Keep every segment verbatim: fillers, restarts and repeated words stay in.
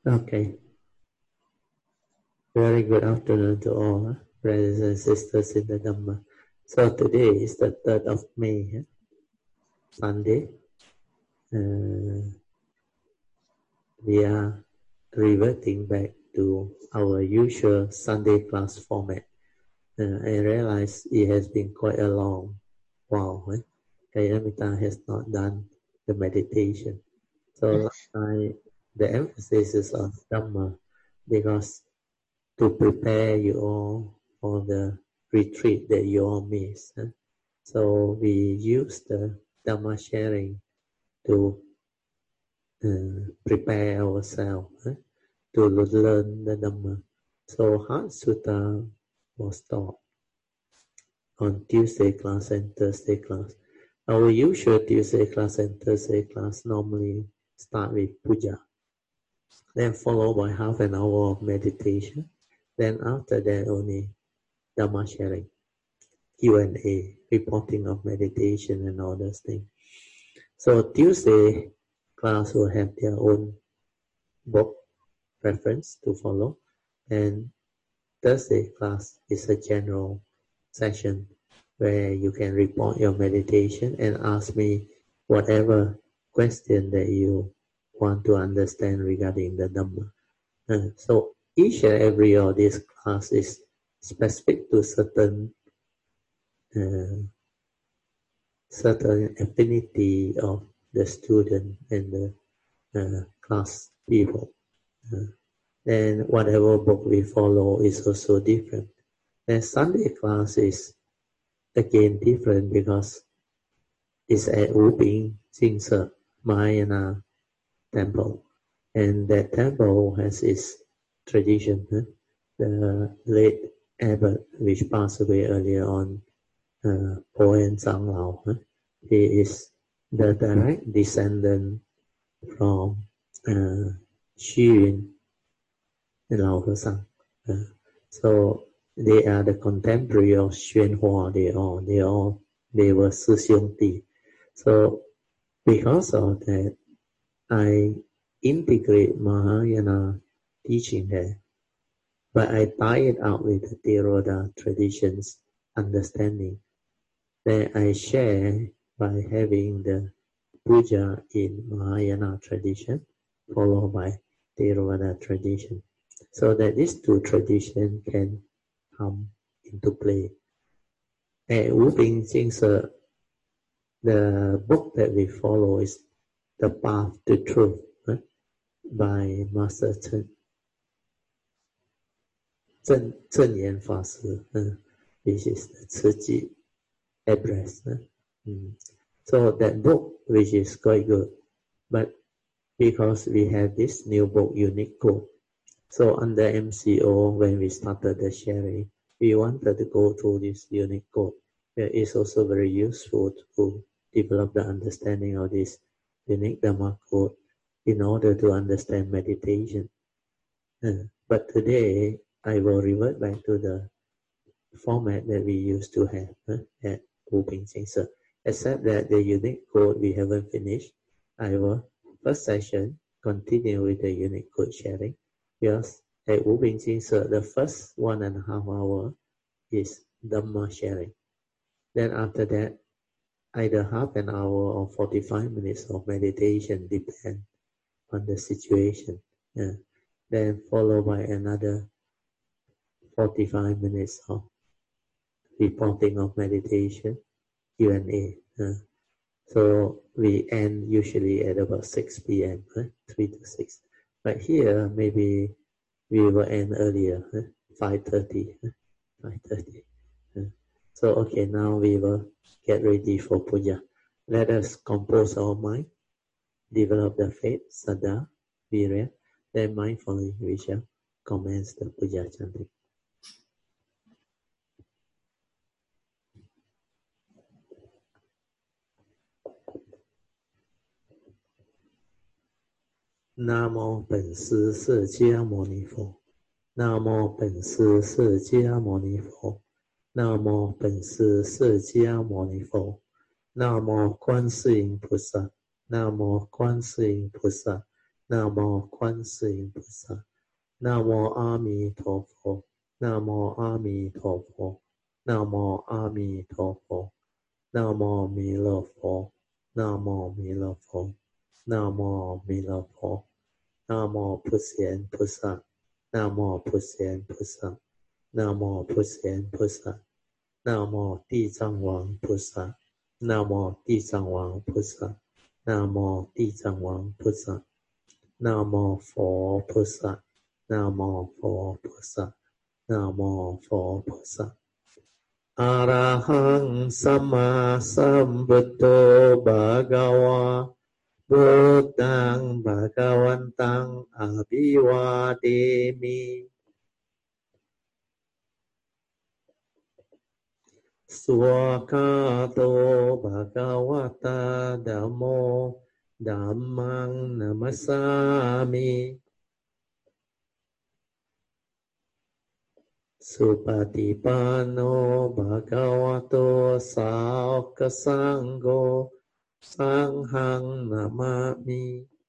Okay. Very good afternoon to all, huh? Brothers and sisters in the Dhamma. So today is the third of May, huh? Sunday. Uh, we are reverting back to our usual Sunday class format. Uh, I realize it has been quite a long while. Huh? Kayamita has not done the meditation. So last night, the emphasis is on Dhamma because to prepare you all for the retreat that you all miss. Huh? So we use the Dhamma sharing to uh, prepare ourselves huh? to learn the Dhamma. So Heart Sutta was taught on Tuesday class and Thursday class. Our usual Tuesday class and Thursday class normally start with puja, then followed by half an hour of meditation. Then after that only Dhamma sharing, Q and A, reporting of meditation and all those things. So Tuesday class will have their own book reference to follow, and Thursday class is a general session where you can report your meditation and ask me whatever question that you want to understand regarding the Dhamma. Uh, so each and every of these class is specific to certain uh, certain affinity of the student and the uh, class people. Uh, then whatever book we follow is also different. Then Sunday class is again different because it's at Wuping Jingse Mahayana temple. And that temple has its tradition. Huh? The late abbot, which passed away earlier on, uh, Poen Changlao, huh? He is the direct descendant from uh, Xu Yun and Lao He-sang. Uh, so they are the contemporary of Xuan Hua. They all, they all, they were Si Xiong Di. So because of that, I integrate Mahayana teaching there, but I tie it out with the Theravada traditions understanding. Then I share by having the puja in Mahayana tradition, followed by Theravada tradition, so that these two traditions can come into play. At Wuping Jingse, the book that we follow is The Path to Truth, right? By Master Chen, Zhen, Zhen Yan Fa Si, uh, which is the Ciji address. Uh, mm. So that book, which is quite good, but because we have this new book, Unique Code, so under M C O, when we started the sharing, we wanted to go through this Unique Code. It is also very useful to develop the understanding of this unique Dhamma code in order to understand meditation. Uh, but today, I will revert back to the format that we used to have uh, at Wuping Jingse, except that the unique code we haven't finished. I will, first session, continue with the unique code sharing, because at Wuping Jingse, the first one and a half hour is Dhamma sharing. Then after that, either half an hour or forty-five minutes of meditation, depend on the situation. Yeah. Then followed by another forty-five minutes of reporting of meditation, Q and A. Uh, so we end usually at about six p m, uh, three to six. But here, maybe we will end earlier, uh, five thirty. Uh, five thirty. Uh, so, okay, now we will get ready for puja. Let us compose our mind, develop the faith, saddha, virya, then mindfully we shall commence the puja chanting. Namo 本师释迦牟尼佛。南无本师释迦牟尼佛。南无本师释迦牟尼佛。南无观世音菩萨。南无观世音菩萨。 Nam Mô Quan世音菩萨，南无阿弥陀佛，南无阿弥陀佛，南无阿弥陀佛，南无弥勒佛，南无弥勒佛，南无弥勒佛，南无普贤菩萨，南无普贤菩萨，南无普贤菩萨，南无地藏王菩萨，南无地藏王菩萨，南无地藏王菩萨，南无佛菩萨。นะโมโพพุทธะนะโมโพพุทธะอะระหังสัมมาสัมพุทโธภะคะวะพุทธังภะคะวันตังอะภิวาเทมิสุขโตภะคะวะตาธัมโมธัมมังนัมมัสสามิสุปฏิปันโนภะคะวะโตสาวกสังโฆสังฆังนามามิ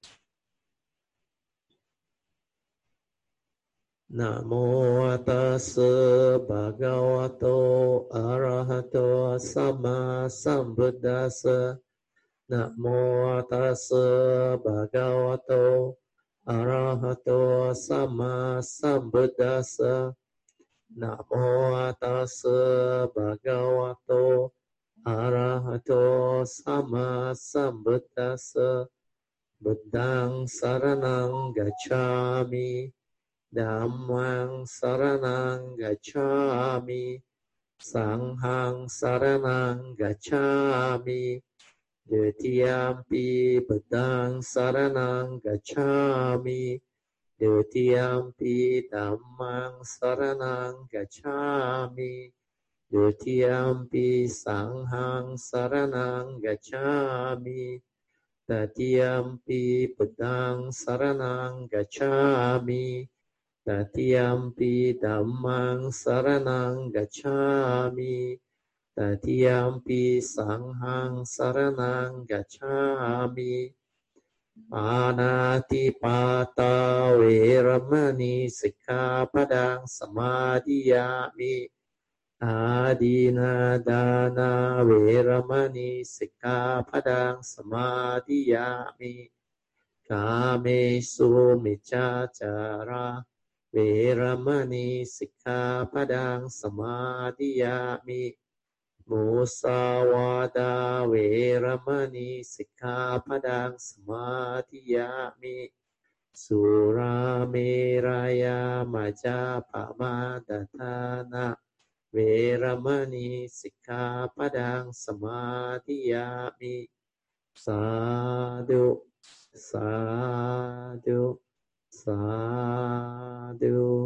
นะโมตัสสะภะคะวะโตอะระหะโตสัมมาสัมพุทธัสสะนะโมตัสสะภะคะวะโตอะระหะโตสัมมาสัมพุทธัสสะนะโมตัสสะภะคะวะโตอะระหะโตสัมมาสัมพุทธัสสะบุตตังสรณังกัจฉามิธัมมังสรณังกัจฉามิสังฆังสรณังกัจฉามิดุติยมปิบุตตังสรณังกัจฉามิดุติยมปิธัมมังสรณังกัจฉามิดุติยมปิสังฆังสรณังกัจฉามิตติยมปิพุทธังสรณังกัจฉามิตติยมปิธัมมังสรณังกัจฉามิตติยมปิสังฆังสรณังกัจฉามิปานาติปาตาเวรมณีสิกขาปดังสมาธิยามิอาดีนาดานาเวรมณีสิกขาปดังสมาธิยามิกาเมสุมิจฉาจาราเวรมณีสิกขาปดังสมาธิยามิมุสาวาทาเวรมณีสิกขาปดังสมาธิยามิสุราเมรยามัจจาปมาทฐานะเวรมณีสิกขาปดังสมาธิยามิสาธุสาธุสาธุ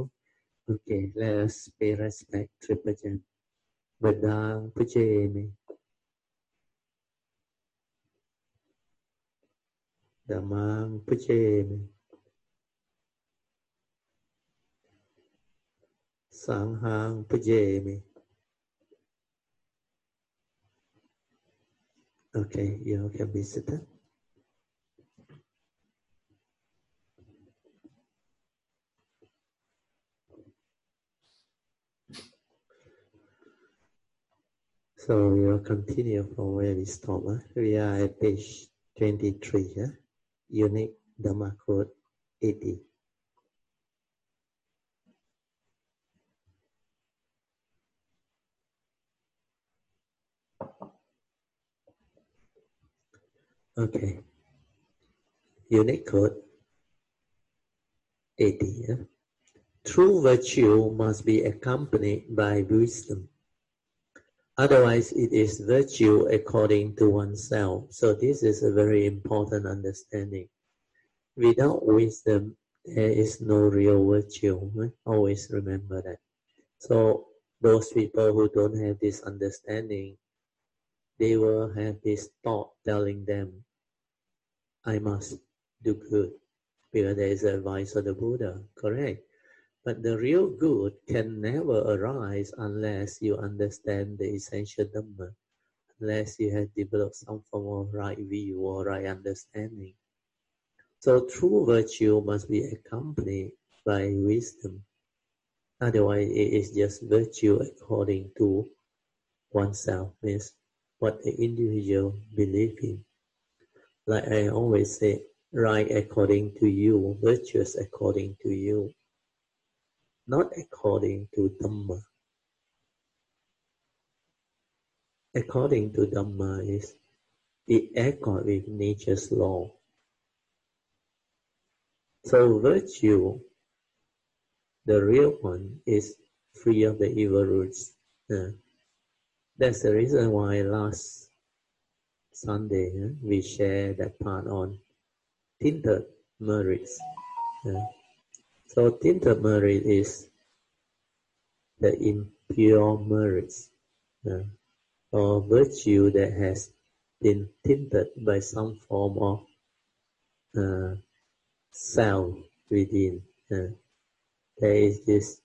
Okay, let's pay respect Triple Gem. Bedang Pucemi Damang Pucemi Sanghang Pucemi. Okay, you can be seated. So we'll continue from where we stop. Huh? We are at page twenty-three, huh? Unique Dhamma Code eighty. Okay. Unique Code eighty. Huh? True virtue must be accompanied by wisdom. Otherwise, it is virtue according to oneself. So this is a very important understanding. Without wisdom, there is no real virtue. Right? Always remember that. So those people who don't have this understanding, they will have this thought telling them, I must do good, because there is the advice of the Buddha, correct? But the real good can never arise unless you understand the essential Dhamma, unless you have developed some form of right view or right understanding. So true virtue must be accompanied by wisdom. Otherwise, it is just virtue according to oneself, means what the individual believes in. Like I always say, right according to you, virtuous according to you, not according to Dhamma. According to Dhamma is it accord with nature's law. So virtue, the real one, is free of the evil roots. Uh, that's the reason why last Sunday uh, we share that part on tinted merits. Uh, so tinted merit is the impure merits, uh, or virtue that has been tinted by some form of uh, self within. Uh, there is this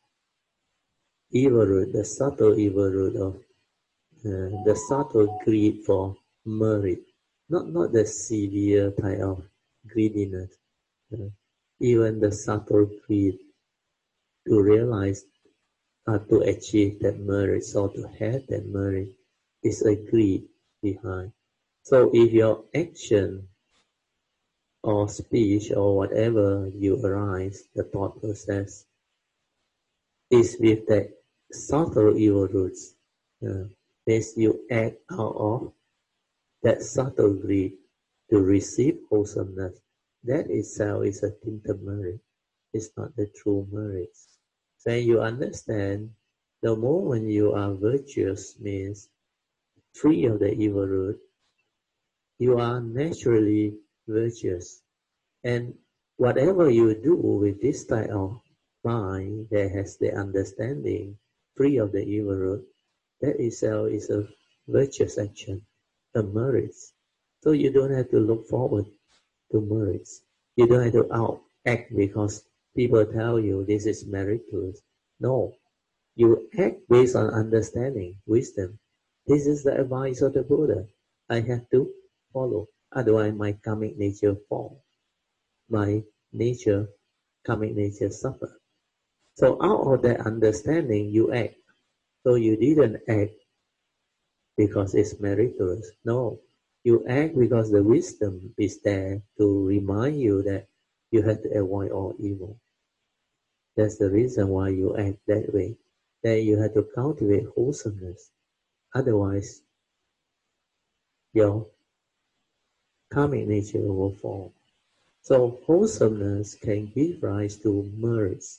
evil root, the subtle evil root of uh, the subtle greed for merit, not not the severe type of greediness, uh, even the subtle greed to realize or to achieve that merit or to have that merit is a greed behind. So if your action or speech or whatever you arise, the thought process, is with that subtle evil roots, uh, means you act out of that subtle greed to receive wholesomeness. That itself is a tinted merit. It's not the true merit. When you understand, the moment you are virtuous means free of the evil root, you are naturally virtuous. And whatever you do with this type of mind that has the understanding, free of the evil root, that itself is a virtuous action, a merit. So you don't have to look forward to merits. You don't have to out act because people tell you this is meritorious. No, you act based on understanding, wisdom. This is the advice of the Buddha. I have to follow. Otherwise, my karmic nature fall. My nature, karmic nature suffer. So out of that understanding, you act. So you didn't act because it's meritorious. No, you act because the wisdom is there to remind you that you have to avoid all evil. That's the reason why you act that way. That you have to cultivate wholesomeness. Otherwise, your karmic nature will fall. So wholesomeness can give rise to merits,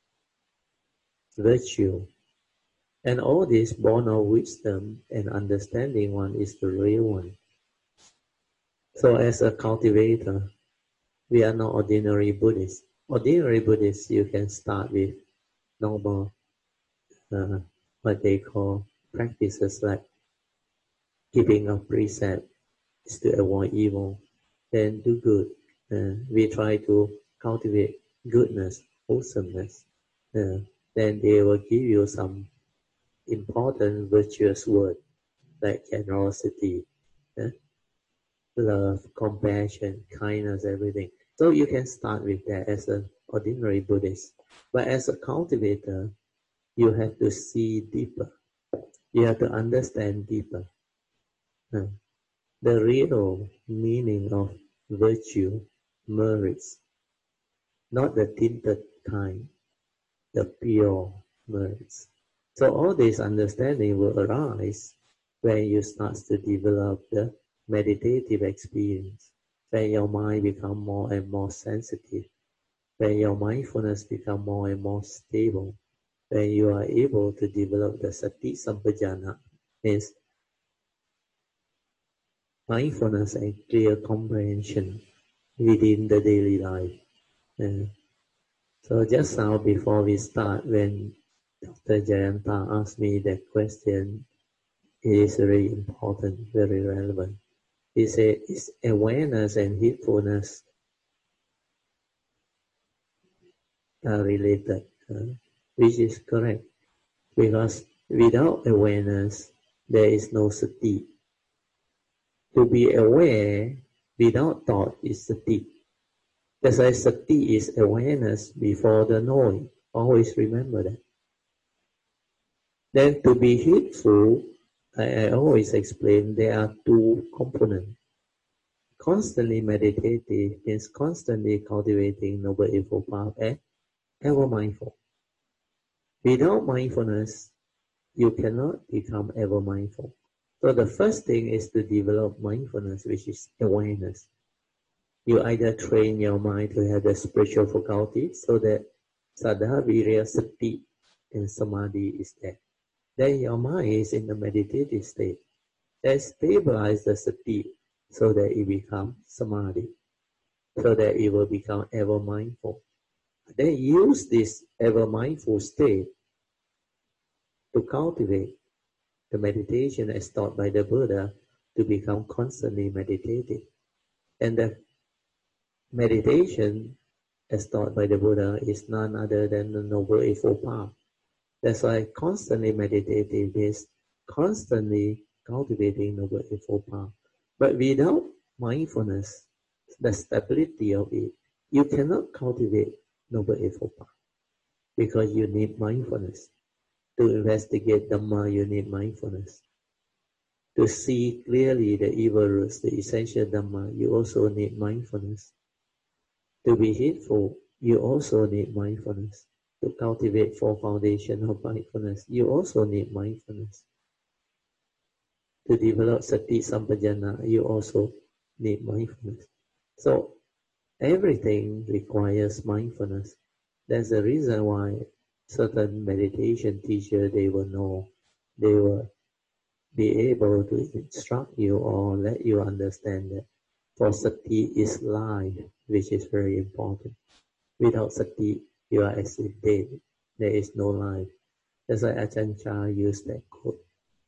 virtue, and all this born of wisdom and understanding one is the real one. So as a cultivator, we are not ordinary Buddhists. Ordinary Buddhists, you can start with normal, uh, what they call practices like keeping a precept is to avoid evil, then do good. Uh, we try to cultivate goodness, wholesomeness. Uh, then they will give you some important virtuous word like generosity, uh, love, compassion, kindness, everything. So you can start with that as an ordinary Buddhist. But as a cultivator, you have to see deeper. You have to understand deeper. Uh, the real meaning of virtue, merits, not the tinted kind, the pure merits. So all this understanding will arise when you start to develop the meditative experience, when your mind becomes more and more sensitive, when your mindfulness becomes more and more stable, when you are able to develop the sati sampajana, means mindfulness and clear comprehension within the daily life. Uh, so just now before we start, when Doctor Jayanta asked me that question, it is very important, very relevant. He said, is awareness and heedfulness are related, uh, which is correct. Because without awareness, there is no sati. To be aware without thought is sati. That's why sati is awareness before the knowing. Always remember that. Then to be heedful, I, I always explain there are two components. Constantly meditative means constantly cultivating Noble Eightfold Path and ever mindful. Without mindfulness, you cannot become ever mindful. So the first thing is to develop mindfulness, which is awareness. You either train your mind to have the spiritual faculty so that Saddha, Virya, Sati, and Samadhi is there. Then your mind is in the meditative state. Then stabilize the Sati so that it becomes Samadhi, so that it will become ever mindful. Then use this ever mindful state to cultivate the meditation as taught by the Buddha to become constantly meditative. And the meditation as taught by the Buddha is none other than the Noble Eightfold Path. That's why constantly meditative is constantly cultivating Noble Eightfold Path. But without mindfulness, the stability of it, you cannot cultivate Noble Eightfold Path because you need mindfulness. To investigate Dhamma, you need mindfulness. To see clearly the evil roots, the essential Dhamma, you also need mindfulness. To be heedful, you also need mindfulness. To cultivate four foundations of mindfulness, you also need mindfulness. To develop sati sampajana, you also need mindfulness. So everything requires mindfulness. That's the reason why certain meditation teachers, they will know, they will be able to instruct you or let you understand that for sati is life, which is very important. Without sati, you are as if dead. There is no life. That's why Ajahn Chah used that quote.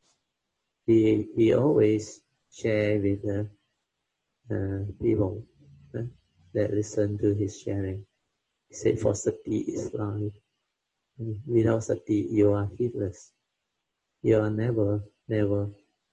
He, he always share with the uh, people uh, that listen to his sharing. He said, for sati is life. Without sati, you are heedless. You are never, never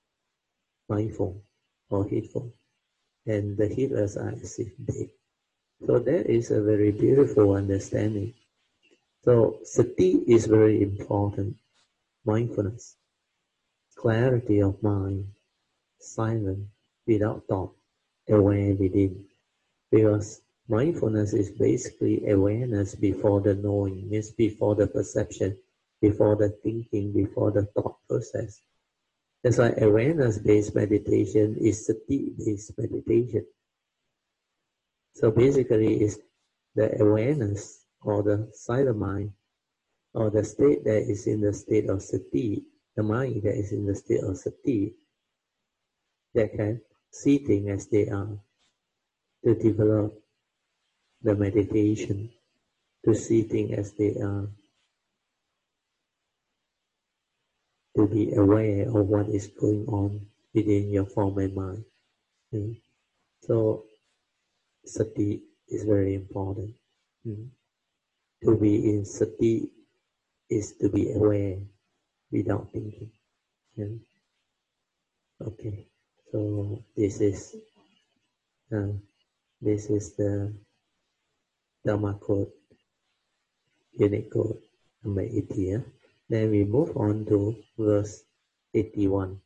mindful or heedful. And the heedless are as if dead. So that is a very beautiful understanding. So sati is very important. Mindfulness, clarity of mind, silent, without thought, aware within. Because mindfulness is basically awareness before the knowing, means before the perception, before the thinking, before the thought process. That's why awareness-based meditation is sati-based meditation. So basically it's the awareness or the silent mind or the state that is in the state of sati, the mind that is in the state of sati, that can see things as they are, to develop the meditation, to see things as they are, to be aware of what is going on within your form and mind. Mm. So sati is very important. Mm. To be in sati is to be aware without thinking. Yeah. Okay, so this is uh, this is the Dhamma code, unit code number eighty. Yeah? Then we move on to verse eighty-one.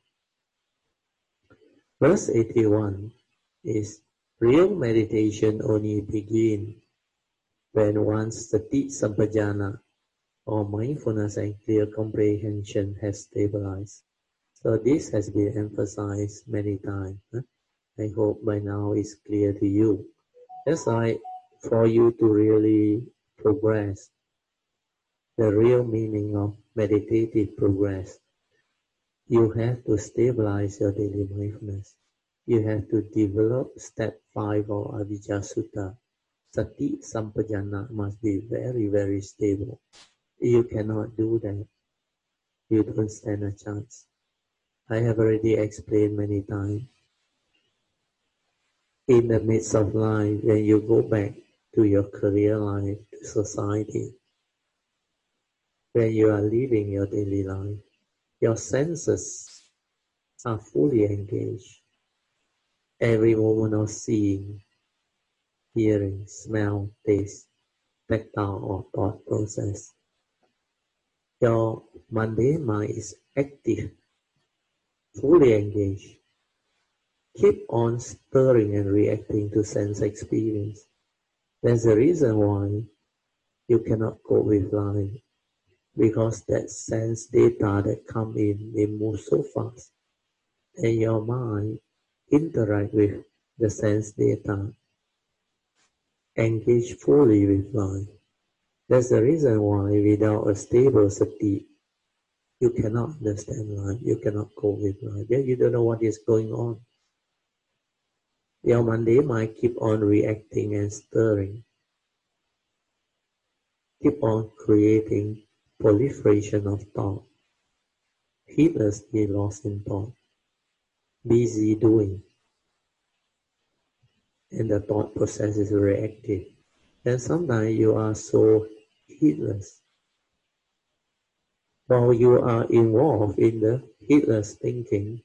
Verse eighty-one is real meditation only begin when one's sati sampajana or mindfulness and clear comprehension has stabilized. So this has been emphasized many times. Huh? I hope by now it's clear to you. That's why for you to really progress, the real meaning of meditative progress, you have to stabilize your daily mindfulness. You have to develop step five of Avijja Sutta. Sati Sampajana must be very, very stable. You cannot do that. You don't stand a chance. I have already explained many times. In the midst of life, when you go back to your career life, to society, when you are living your daily life, your senses are fully engaged. Every moment of seeing, hearing, smell, taste, tactile or thought process. Your mundane mind is active, fully engaged. Keep on stirring and reacting to sense experience. There's a reason why you cannot cope with life, because that sense data that come in, they move so fast, and your mind interact with the sense data, engage fully with life. That's the reason why without a stable sati, you cannot understand life, you cannot cope with life. Yeah, you don't know what is going on. Your mundane mind keep on reacting and stirring, keep on creating proliferation of thought, heedlessly lost in thought, busy doing, and the thought process is reactive. And sometimes you are so heedless. While you are involved in the heedless thinking,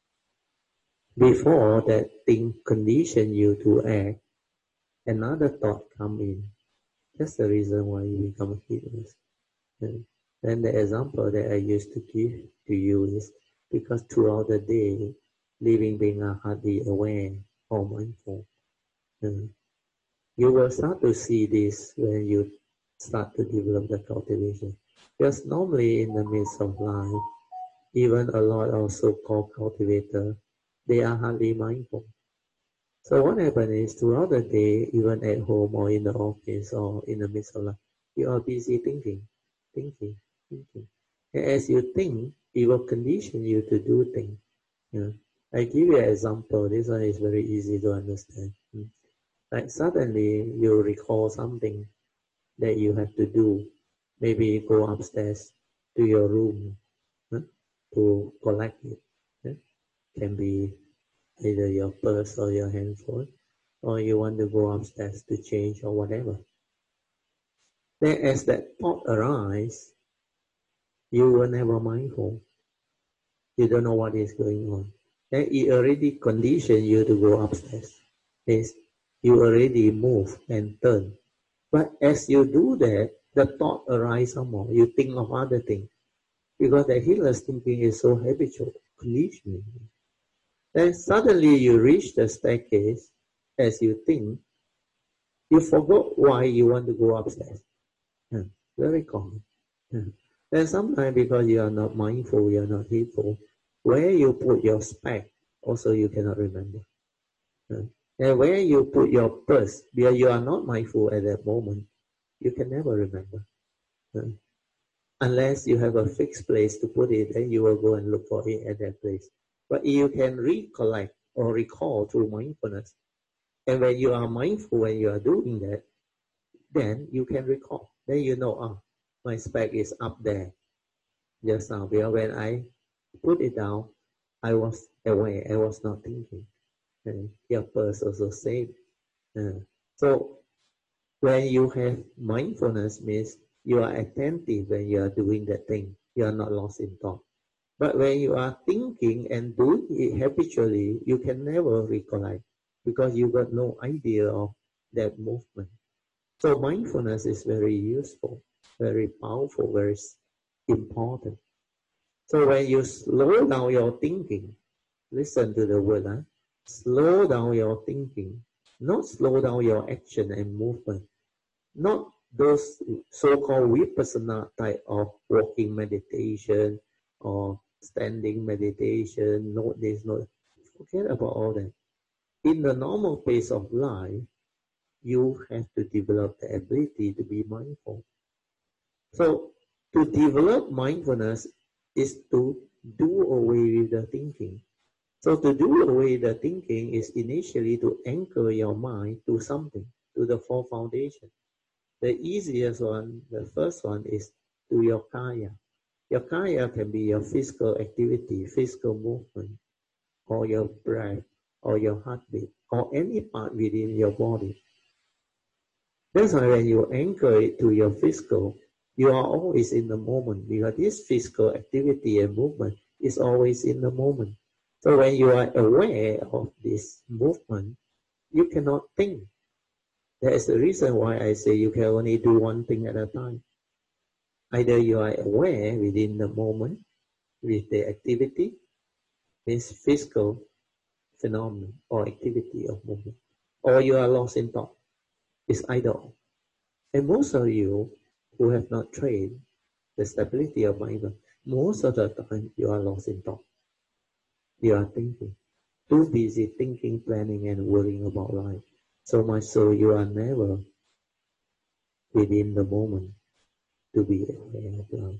before that thing condition you to act, another thought come in. That's the reason why you become heedless. And then the example that I used to give to you is because throughout the day, living beings are hardly aware or mindful. And you will start to see this when you start to develop the cultivation. Because normally in the midst of life, even a lot of so-called cultivators, they are hardly mindful. So what happens is throughout the day, even at home or in the office or in the midst of life, you are busy thinking, thinking, thinking. And as you think, it will condition you to do things. Yeah. I give you an example. This one is very easy to understand. Like suddenly you recall something that you have to do. Maybe go upstairs to your room huh, to collect it. Huh? Can be either your purse or your handphone, or you want to go upstairs to change or whatever. Then as that thought arises, you were never mindful. You don't know what is going on. Then it already conditioned you to go upstairs. Means you already move and turn. But as you do that, the thought arises some more. You think of other things. Because the heedless thinking is so habitual, conditioning. Then suddenly you reach the staircase, as you think, you forgot why you want to go upstairs. Yeah, very common. Yeah. Then sometimes because you are not mindful, you are not heedful, where you put your speck, also you cannot remember. Yeah. And where you put your purse, because you are not mindful at that moment, you can never remember. Yeah. Unless you have a fixed place to put it, then you will go and look for it at that place. But you can recollect or recall through mindfulness. And when you are mindful when you are doing that, then you can recall. Then you know, oh, my speck is up there just now. Because when I put it down, I was aware, I was not thinking. And your purse also said. Uh, so when you have mindfulness means you are attentive when you are doing that thing. You are not lost in thought. But when you are thinking and doing it habitually, you can never recollect because you got no idea of that movement. So mindfulness is very useful, very powerful, very important. So when you slow down your thinking, listen to the word, huh? Slow down your thinking, not slow down your action and movement, not those so-called vipassana type of walking meditation or standing meditation, note this, note. Forget about all that. In the normal pace of life, you have to develop the ability to be mindful. So to develop mindfulness is to do away with the thinking. So to do away the thinking is initially to anchor your mind to something, to the four foundations. The easiest one, the first one is to your kaya. Your kaya can be your physical activity, physical movement, or your breath, or your heartbeat, or any part within your body. That's why when you anchor it to your physical, you are always in the moment because this physical activity and movement is always in the moment. So when you are aware of this movement, you cannot think. That is the reason why I say you can only do one thing at a time. Either you are aware within the moment with the activity, means physical phenomenon or activity of movement, or you are lost in thought. It's either or. And most of you who have not trained the stability of mind, most of the time you are lost in thought. You are thinking, too busy thinking, planning, and worrying about life. So much so you are never within the moment to be aware of life.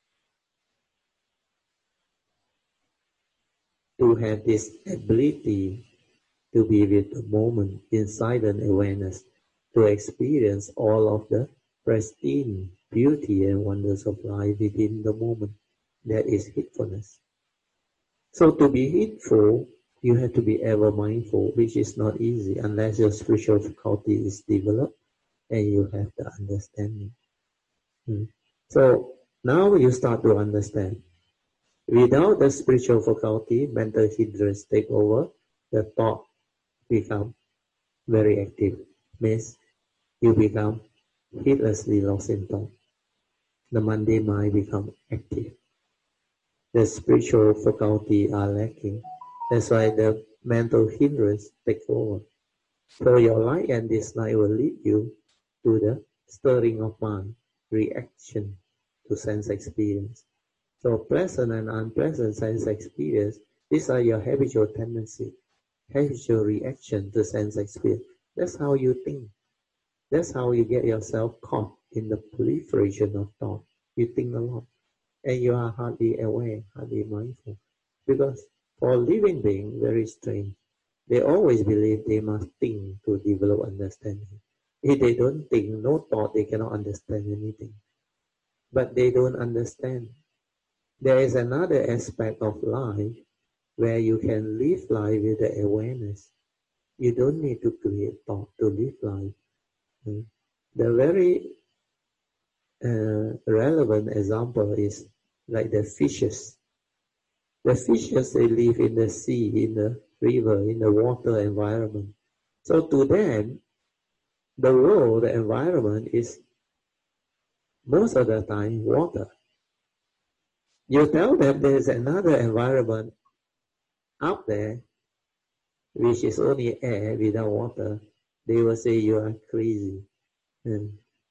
To have this ability to be with the moment in silent awareness, to experience all of the pristine beauty and wonders of life within the moment, that is heedfulness. So to be heedful, you have to be ever mindful, which is not easy unless your spiritual faculty is developed and you have the understanding. Hmm. So now you start to understand. Without the spiritual faculty, mental hindrance take over, the thought become very active. Means you become heedlessly lost in thought. The mundane mind become active. The spiritual faculty are lacking. That's why the mental hindrance take over. So your like and dislike will lead you to the stirring of mind, reaction to sense experience. So pleasant and unpleasant sense experience, these are your habitual tendency, habitual reaction to sense experience. That's how you think. That's how you get yourself caught in the proliferation of thought. You think a lot, and you are hardly aware, hardly mindful. Because for a living being, very strange. They always believe they must think to develop understanding. If they don't think, no thought, they cannot understand anything. But they don't understand. There is another aspect of life where you can live life with the awareness. You don't need to create thought to live life. The very uh, relevant example is like the fishes. The fishes, they live in the sea, in the river, in the water environment. So to them, the world, the environment is most of the time water. You tell them there's another environment out there, which is only air without water, they will say you are crazy. And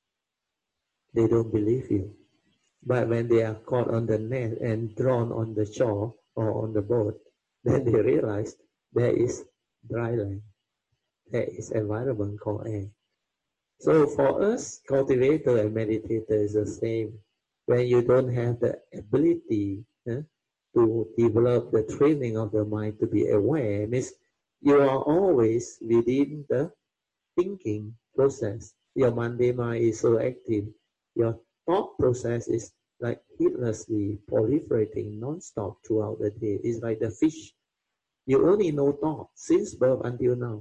they don't believe you. But when they are caught on the net and drawn on the shore or on the boat, then they realize there is dry land. There is environment called air. So for us, cultivator and meditator is the same. When you don't have the ability eh, to develop the training of the mind to be aware, means you are always within the thinking process. Your mundane mind is so active. Your thought process is like heedlessly proliferating non-stop throughout the day. It's like the fish. You only know thought since birth until now.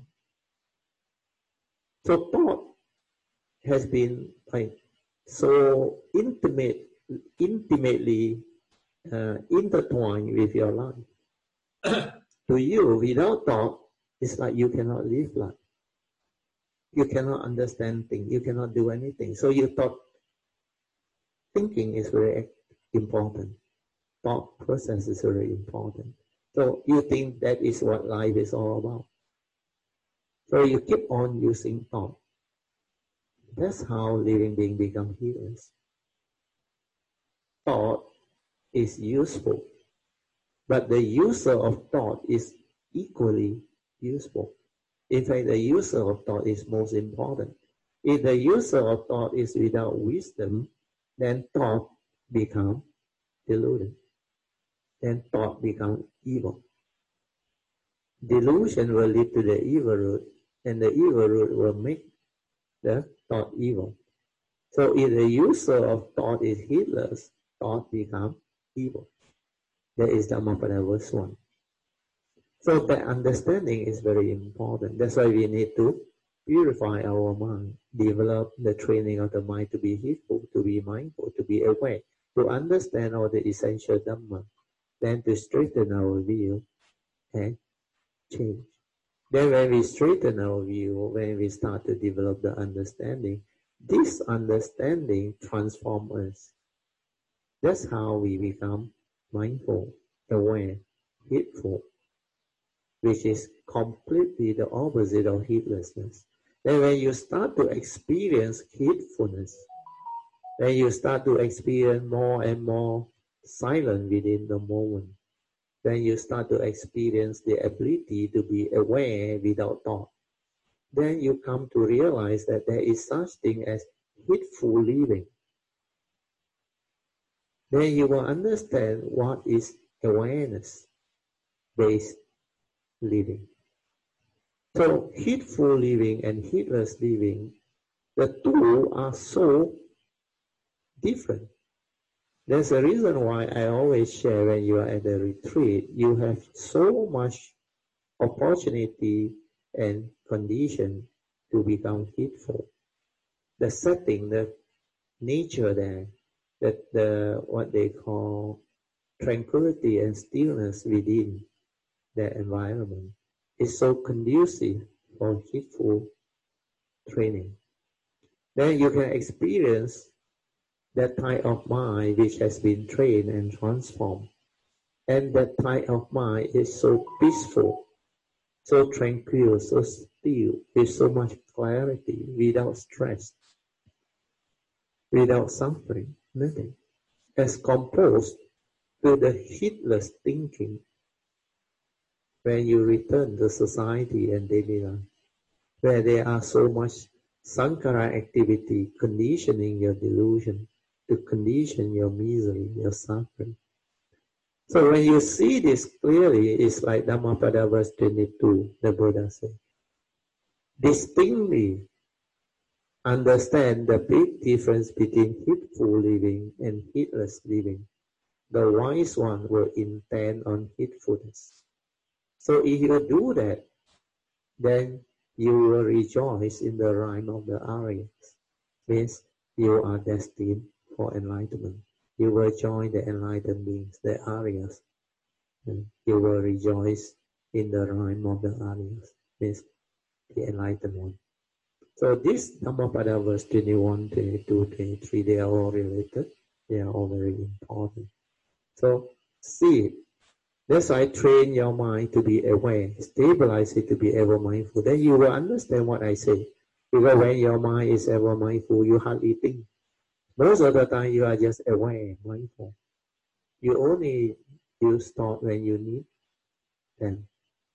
So thought has been like so intimate, intimately uh, intertwined with your life. To you, without thought, it's like you cannot live life. You cannot understand things. You cannot do anything. So you thought thinking is very important. Thought process is very important. So you think that is what life is all about. So you keep on using thought. That's how living beings become healers. Thought is useful, but the user of thought is equally useful. In fact, the user of thought is most important. If the user of thought is without wisdom, then thought becomes deluded. Then thought becomes evil. Delusion will lead to the evil root, and the evil root will make the thought evil. So if the user of thought is heedless, thought becomes evil. That is Dhammapada verse one. So that understanding is very important. That's why we need to purify our mind, develop the training of the mind to be heedful, to be mindful, to be aware, to understand all the essential Dhamma, then to straighten our view and change. Then when we straighten our view, when we start to develop the understanding, this understanding transforms us. That's how we become mindful, aware, heedful, which is completely the opposite of heedlessness. Then when you start to experience heedfulness, then you start to experience more and more silence within the moment. Then you start to experience the ability to be aware without thought. Then you come to realize that there is such thing as heedful living. Then you will understand what is awareness-based living. So heedful living and heedless living, the two are so different. There's a reason why I always share when you are at a retreat, you have so much opportunity and condition to become heedful. The setting, the nature there, that the what they call tranquility and stillness within the environment is so conducive for heedful training. Then you can experience that type of mind which has been trained and transformed. And that type of mind is so peaceful, so tranquil, so still, with so much clarity, without stress, without suffering, nothing. As composed to the heedless thinking when you return to society and daily life, where there are so much sankhara activity conditioning your delusion, to condition your misery, your suffering. So when you see this clearly, it's like Dhammapada verse twenty-two, the Buddha said, distinctly understand the big difference between heedful living and heedless living. The wise one will intend on heedfulness. So if you do that, then you will rejoice in the rhyme of the Aryas. Means you are destined for enlightenment. You will join the enlightened beings, the Aryas. And you will rejoice in the rhyme of the Aryas. Means the enlightened one. So this Dhammapada verse twenty-one, twenty-two, twenty-three, they are all related. They are all very important. So see, that's why train your mind to be aware, stabilize it to be ever mindful. Then you will understand what I say. Because when your mind is ever mindful, you hardly think. Most of the time you are just aware, mindful. You only use thought when you need them.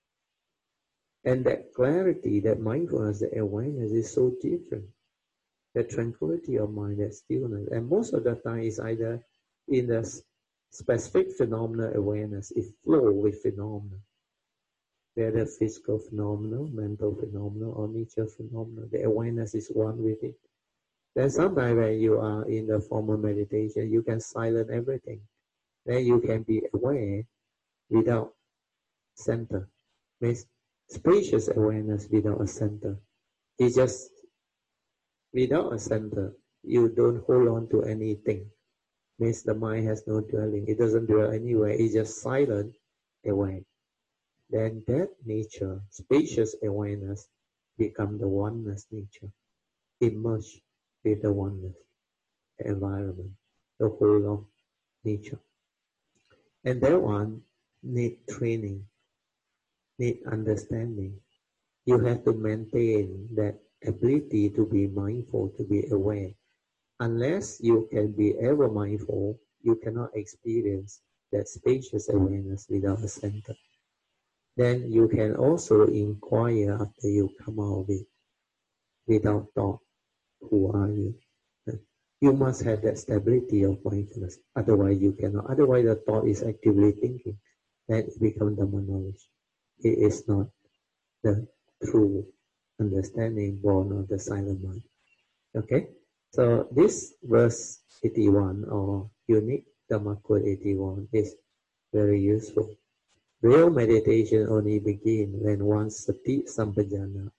And that clarity, that mindfulness, that awareness is so different. That tranquility of mind, that stillness. And most of the time is either in the specific phenomena awareness, it flows with phenomena. Whether physical phenomena, mental phenomena, or nature phenomena, the awareness is one with it. Then sometimes when you are in the formal meditation, you can silence everything. Then you can be aware without center. Means spacious awareness without a center. It's just without a center. You don't hold on to anything. Means the mind has no dwelling. It doesn't dwell anywhere. It's just silent, aware. Then that nature, spacious awareness, become the oneness nature. Emerge with the oneness, the environment, the whole of nature. And that one need training, need understanding. You have to maintain that ability to be mindful, to be aware. Unless you can be ever mindful, you cannot experience that spacious awareness without a center. Then you can also inquire after you come out of it, without thought, who are you? You must have that stability of mindfulness. Otherwise you cannot. Otherwise the thought is actively thinking. Then it becomes Dhamma knowledge. It is not the true understanding born of the silent mind. Okay? So this verse eighty-one, or unique Dhamma quote eighty-one, is very useful. Real meditation only begins when one's sati sampajana,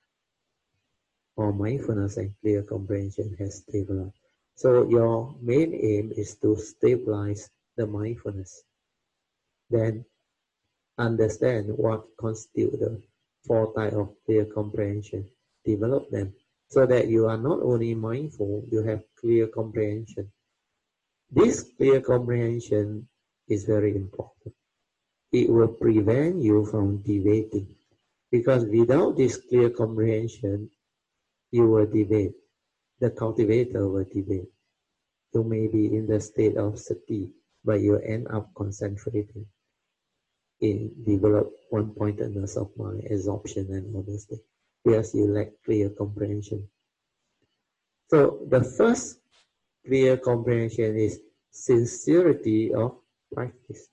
or mindfulness and clear comprehension, has stabilized. So your main aim is to stabilize the mindfulness. Then understand what constitutes the four types of clear comprehension. Develop them so that you are not only mindful, you have clear comprehension. This clear comprehension is very important. It will prevent you from deviating, because without this clear comprehension, you will deviate. The cultivator will deviate. You may be in the state of sati, but you end up concentrating in develop one-pointedness of mind, absorption, and all those things, because you lack clear comprehension. So the first clear comprehension is sincerity of practice.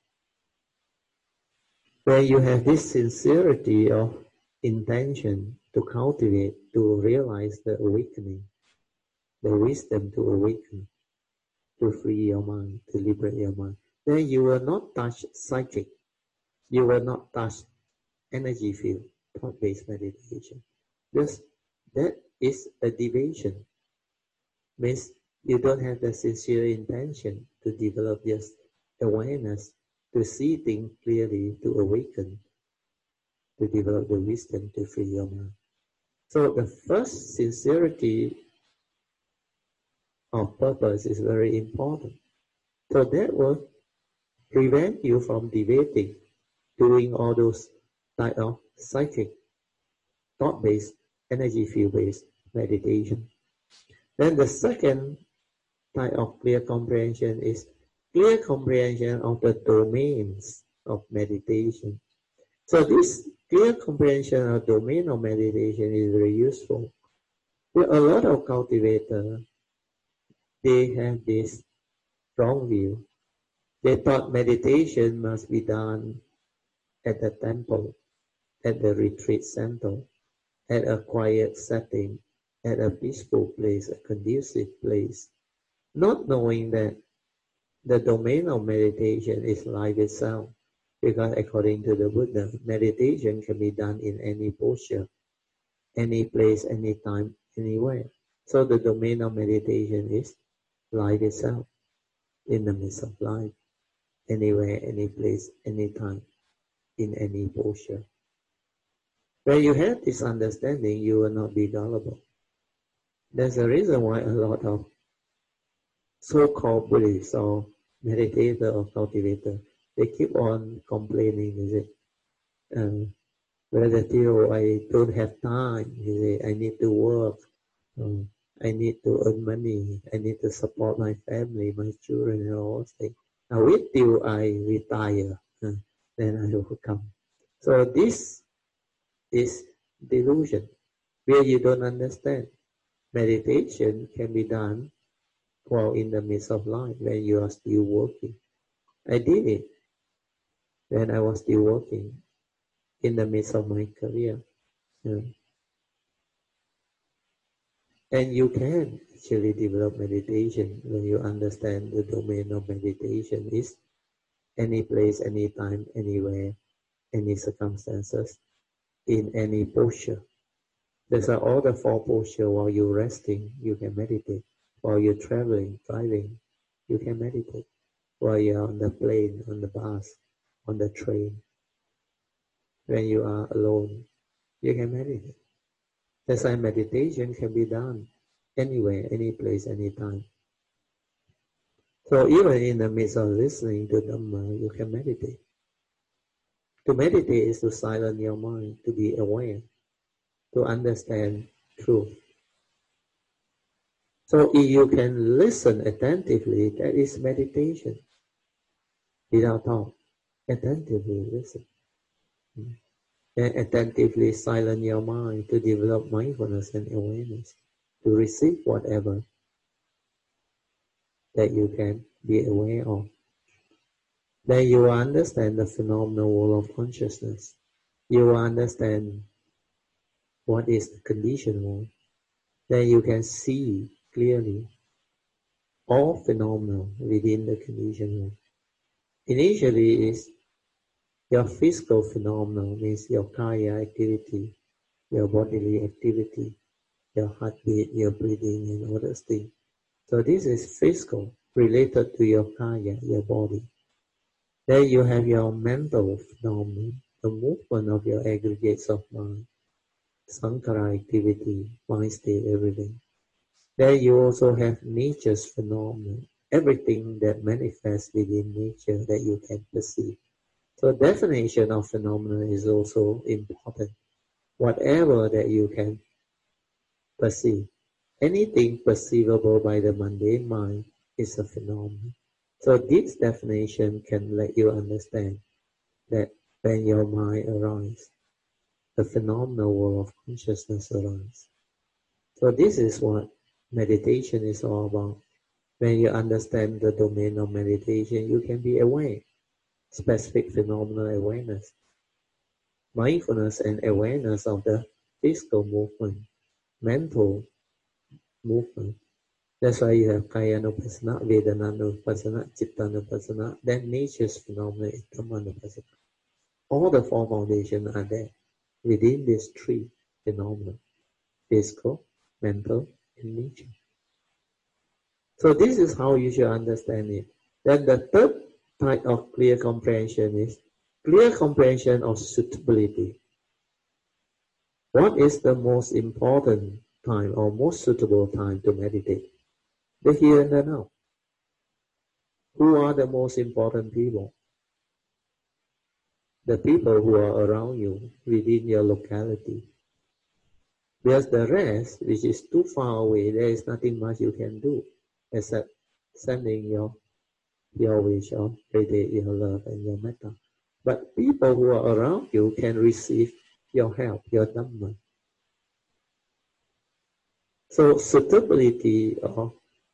When you have this sincerity of intention to cultivate, to realize the awakening, the wisdom to awaken, to free your mind, to liberate your mind, then you will not touch psychic, you will not touch energy field, thought-based meditation. Because that is a deviation. Means you don't have the sincere intention to develop this awareness, to see things clearly, to awaken, to develop the wisdom to free your mind. So the first sincerity of purpose is very important. So that will prevent you from deviating, doing all those type of psychic, thought-based, energy field-based meditation. Then the second type of clear comprehension is clear comprehension of the domains of meditation. So this clear comprehension of domain of meditation is very useful. There are a lot of cultivators, they have this wrong view. They thought meditation must be done at the temple, at the retreat center, at a quiet setting, at a peaceful place, a conducive place, not knowing that the domain of meditation is life itself. Because according to the Buddha, meditation can be done in any posture, any place, any time, anywhere. So the domain of meditation is life itself, in the midst of life, anywhere, any place, any time, in any posture. When you have this understanding, you will not be gullible. There's a reason why a lot of so-called Buddhists or meditator or cultivator, they keep on complaining, is it? Uh, Brother Theo, I don't have time, is it? I need to work. Um, I need to earn money. I need to support my family, my children, and all those things. Now wait till I retire, uh, then I will come. So this is delusion, where you don't understand. Meditation can be done while in the midst of life, when you are still working. I did it when I was still working, in the midst of my career. Yeah. And you can actually develop meditation when you understand the domain of meditation is any place, any time, anywhere, any circumstances, in any posture. These are all the four postures. While you're resting, you can meditate. While you're traveling, driving, you can meditate. While you're on the plane, on the bus, on the train, when you are alone, you can meditate. That's why meditation can be done anywhere, any place, any time. So even in the midst of listening to Dhamma, you can meditate. To meditate is to silence your mind, to be aware, to understand truth. So if you can listen attentively, that is meditation. Without thought, attentively listen. And attentively silence your mind to develop mindfulness and awareness, to receive whatever that you can be aware of. Then you will understand the phenomenal world of consciousness. You will understand what is the conditioned world. Then you can see clearly all phenomena within the conditioned world. Initially, is your physical phenomena, means your kaya activity, your bodily activity, your heartbeat, your breathing, and all those things. So this is physical, related to your kaya, your body. Then you have your mental phenomenon, the movement of your aggregates of mind, Sankara activity, mind state, everything. Then you also have nature's phenomena, everything that manifests within nature that you can perceive. So definition of phenomena is also important. Whatever that you can perceive, anything perceivable by the mundane mind is a phenomenon. So this definition can let you understand that when your mind arises, the phenomenal world of consciousness arises. So this is what meditation is all about. When you understand the domain of meditation, you can be aware, specific phenomenal awareness, mindfulness and awareness of the physical movement, mental movement. That's why you have Kayanupassana, Vedananupassana, Chittanupassana, then nature's phenomena is Dhammanupassana. All the four foundations are there within these three phenomena, physical, mental, and nature. So this is how you should understand it. Then the third type of clear comprehension is clear comprehension of suitability. What is the most important time or most suitable time to meditate? The here and the now. Who are the most important people? The people who are around you within your locality. Because the rest, which is too far away, there is nothing much you can do except sending your your wish or radiate your love and your metta. But people who are around you can receive your help, your dhamma. So suitability of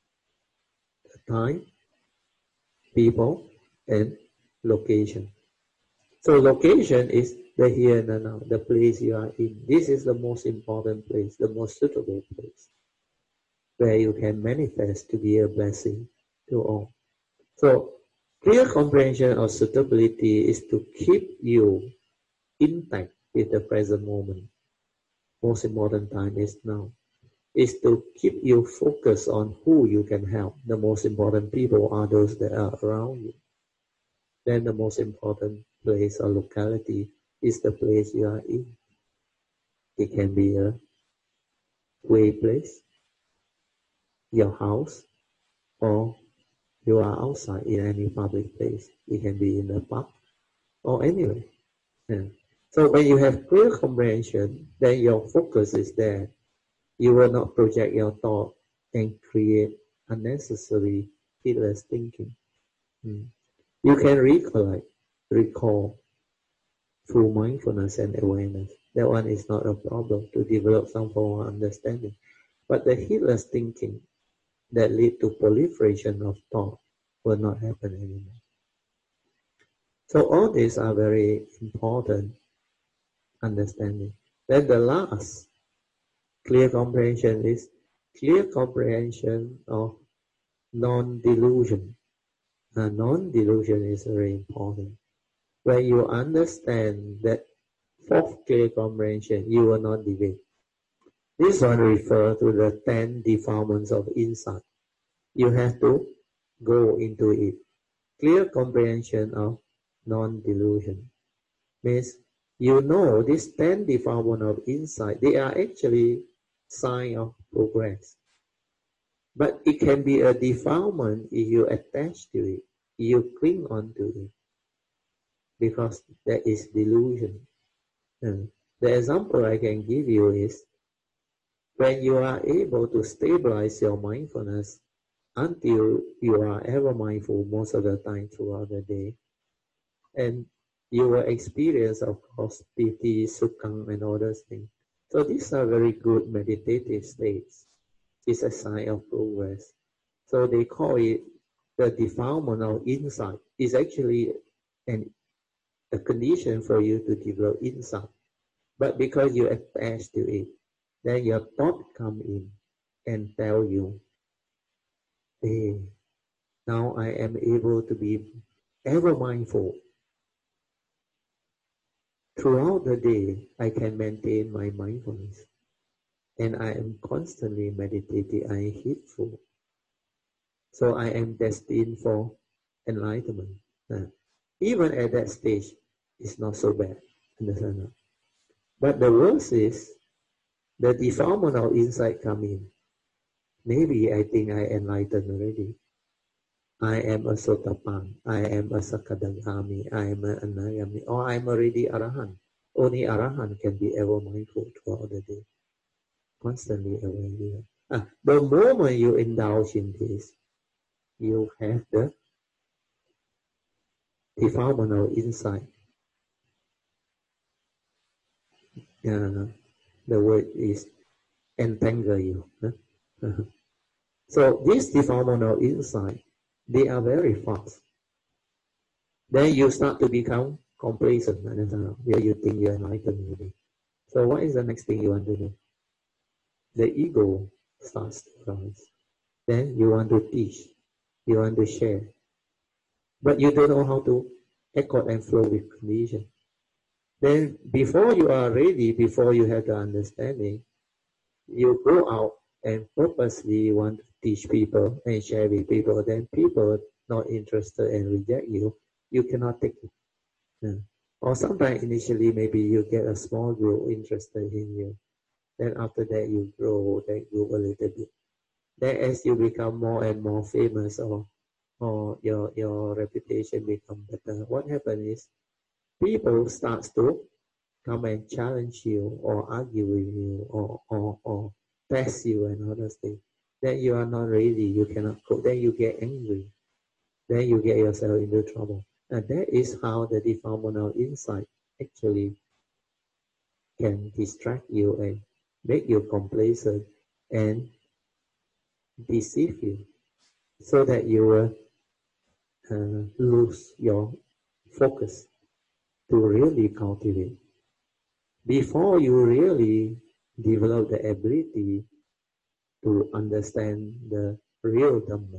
the time, people, and location. So location is the here and the now, the place you are in. This is the most important place, the most suitable place, where you can manifest to be a blessing to all. So clear comprehension of suitability is to keep you intact with the present moment. Most important time is now. Is to keep you focused on who you can help. The most important people are those that are around you. Then the most important place or locality is the place you are in. It can be a way place, your house, or you are outside in any public place. It can be in a pub or anywhere. Yeah. So when you have clear comprehension, then your focus is there. You will not project your thought and create unnecessary, heedless thinking. Mm. You can recollect, recall through mindfulness and awareness. That one is not a problem to develop some form of understanding. But the heedless thinking that lead to proliferation of thought will not happen anymore. So all these are very important understanding. Then the last clear comprehension is clear comprehension of non-delusion. Uh, non-delusion is very important. When you understand that fourth clear comprehension, you will not deviate. This one refers to the ten defilements of insight. You have to go into it. Clear comprehension of non-delusion means you know these ten defilements of insight, they are actually sign of progress. But it can be a defilement if you attach to it, you cling on to it, because that is delusion. And the example I can give you is when you are able to stabilize your mindfulness until you are ever mindful most of the time throughout the day, and you will experience, of course, piti, sukham, and all those things. So these are very good meditative states. It's a sign of progress. So they call it the defilement of insight. It's actually an, a condition for you to develop insight. But because you attach to it, then your thought come in and tell you, hey, now I am able to be ever mindful. Throughout the day, I can maintain my mindfulness. And I am constantly meditating, I am heedful. So I am destined for enlightenment. Uh, even at that stage, it's not so bad. Understand that? But the worst is the defilement of insight come in. Maybe I think I enlightened already. I am a Sotapan, I am a Sakadagami, I am an Anagami, or I am already Arahant. Only Arahant can be ever mindful throughout the day, constantly aware. Ah, the moment you indulge in this, you have the defilement of insight. Uh, the word is entangle you. Huh? So this defilement of insight, they are very fast. Then you start to become complacent, where you think you're enlightened already. So what is the next thing you want to do? The ego starts to rise. Then you want to teach, you want to share, but you don't know how to accord and flow with condition. Then before you are ready, before you have the understanding, you go out and purposely want to teach people and share with people. Then people not interested and reject you. You cannot take it. Yeah. Or sometimes initially maybe you get a small group interested in you. Then after that you grow that group a little bit. Then as you become more and more famous, or or your your reputation become better, what happens is people start to come and challenge you or argue with you or or, or test you and other things. Then you are not ready, you cannot cope. Then you get angry. Then you get yourself into trouble. And that is how the defilement of insight actually can distract you and make you complacent and deceive you, so that you will uh, lose your focus to really cultivate. Before you really develop the ability to understand the real Dhamma,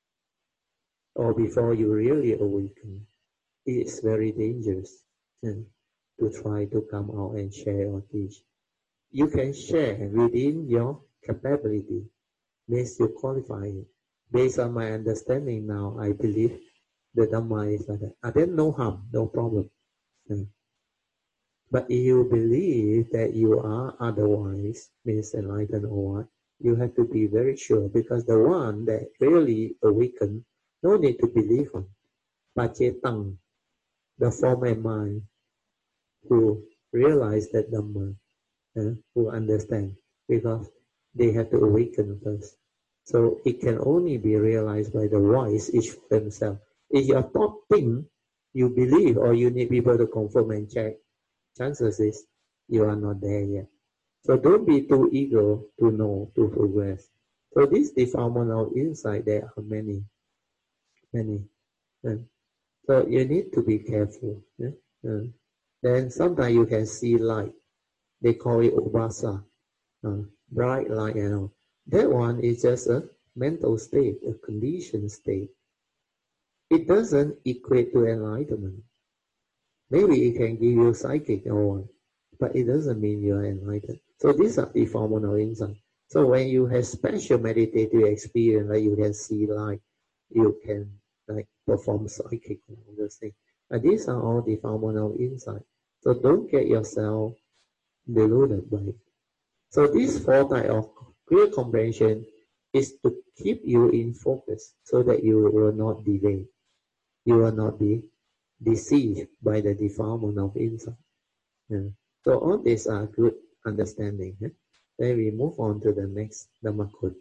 or before you really awaken, it's very dangerous uh, to try to come out and share or teach. You can share within your capability, means you qualify it. Based on my understanding now, I believe the Dhamma is like that. And then no harm, no problem. Uh, but if you believe that you are otherwise, means enlightened or what, you have to be very sure, because the one that really awakened, no need to believe on. Pacetang, the form and mind, who realize that Dhamma, uh, who understand, because they have to awaken first. So it can only be realized by the wise, each for themselves. If your thought thing, you believe, or you need people to confirm and check, chances is you are not there yet. So don't be too eager to know, to progress. So this defilement of insight, there are many, many. And so you need to be careful. Yeah? Uh, then sometimes you can see light. They call it obasa, uh, bright light and all. That one is just a mental state, a conditioned state. It doesn't equate to enlightenment. Maybe it can give you psychic or one, but it doesn't mean you are enlightened. So these are the phenomenal insight. So when you have special meditative experience, like you can see light, you can like perform psychic and all those things. And these are all the phenomenal insight. So don't get yourself deluded by it. So this four type of clear comprehension is to keep you in focus, so that you will not delay. You will not be deceived by the defilement of insight. Yeah. So all these are good understanding. Yeah? Then we move on to the next Dhamma code.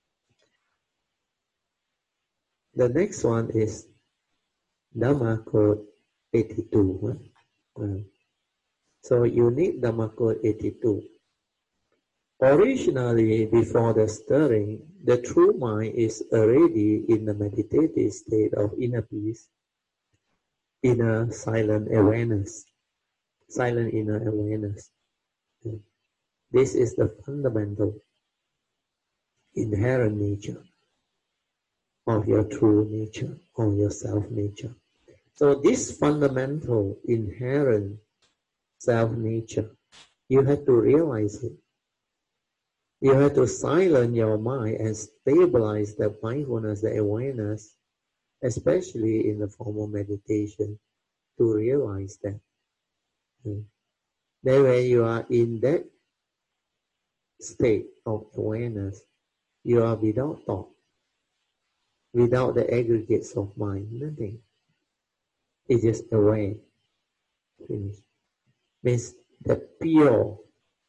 The next one is Dhamma code eighty-two. Yeah? Uh, so unique Dhamma code eighty-two. Originally, before the stirring, the true mind is already in the meditative state of inner peace, inner silent awareness, silent inner awareness. This is the fundamental, inherent nature of your true nature, or your self-nature. So this fundamental, inherent self-nature, you have to realize it. You have to silence your mind and stabilize the mindfulness, the awareness, especially in the form of meditation, to realize that. Then when you are in that state of awareness, you are without thought, without the aggregates of mind, nothing. It's just aware. Finish. Means the pure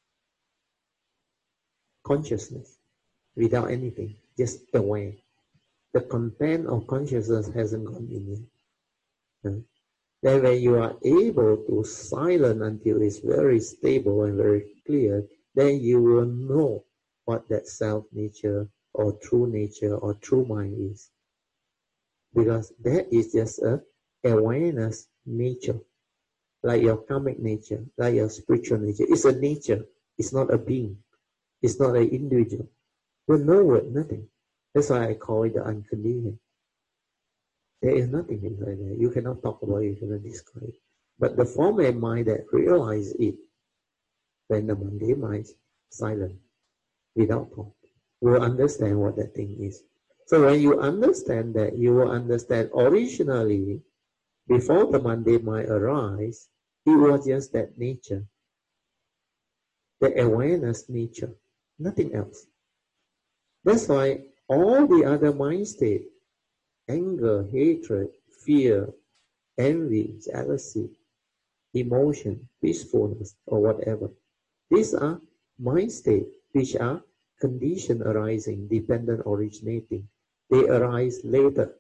consciousness, without anything, just aware. The content of consciousness hasn't gone in yet. Uh, then when you are able to silence until it's very stable and very clear, then you will know what that self-nature or true nature or true mind is. Because that is just a awareness nature, like your karmic nature, like your spiritual nature. It's a nature, it's not a being, it's not an individual. There's no word, nothing. That's why I call it the unconditioned. There is nothing inside there. You cannot talk about it, you cannot describe it. But the form and mind that realize it, when the mundane mind is silent, without thought, will understand what that thing is. So when you understand that, you will understand originally, before the mundane mind arises, it was just that nature, the awareness nature, nothing else. That's why all the other mind states, anger, hatred, fear, envy, jealousy, emotion, peacefulness, or whatever, these are mind states which are condition arising, dependent originating. They arise later.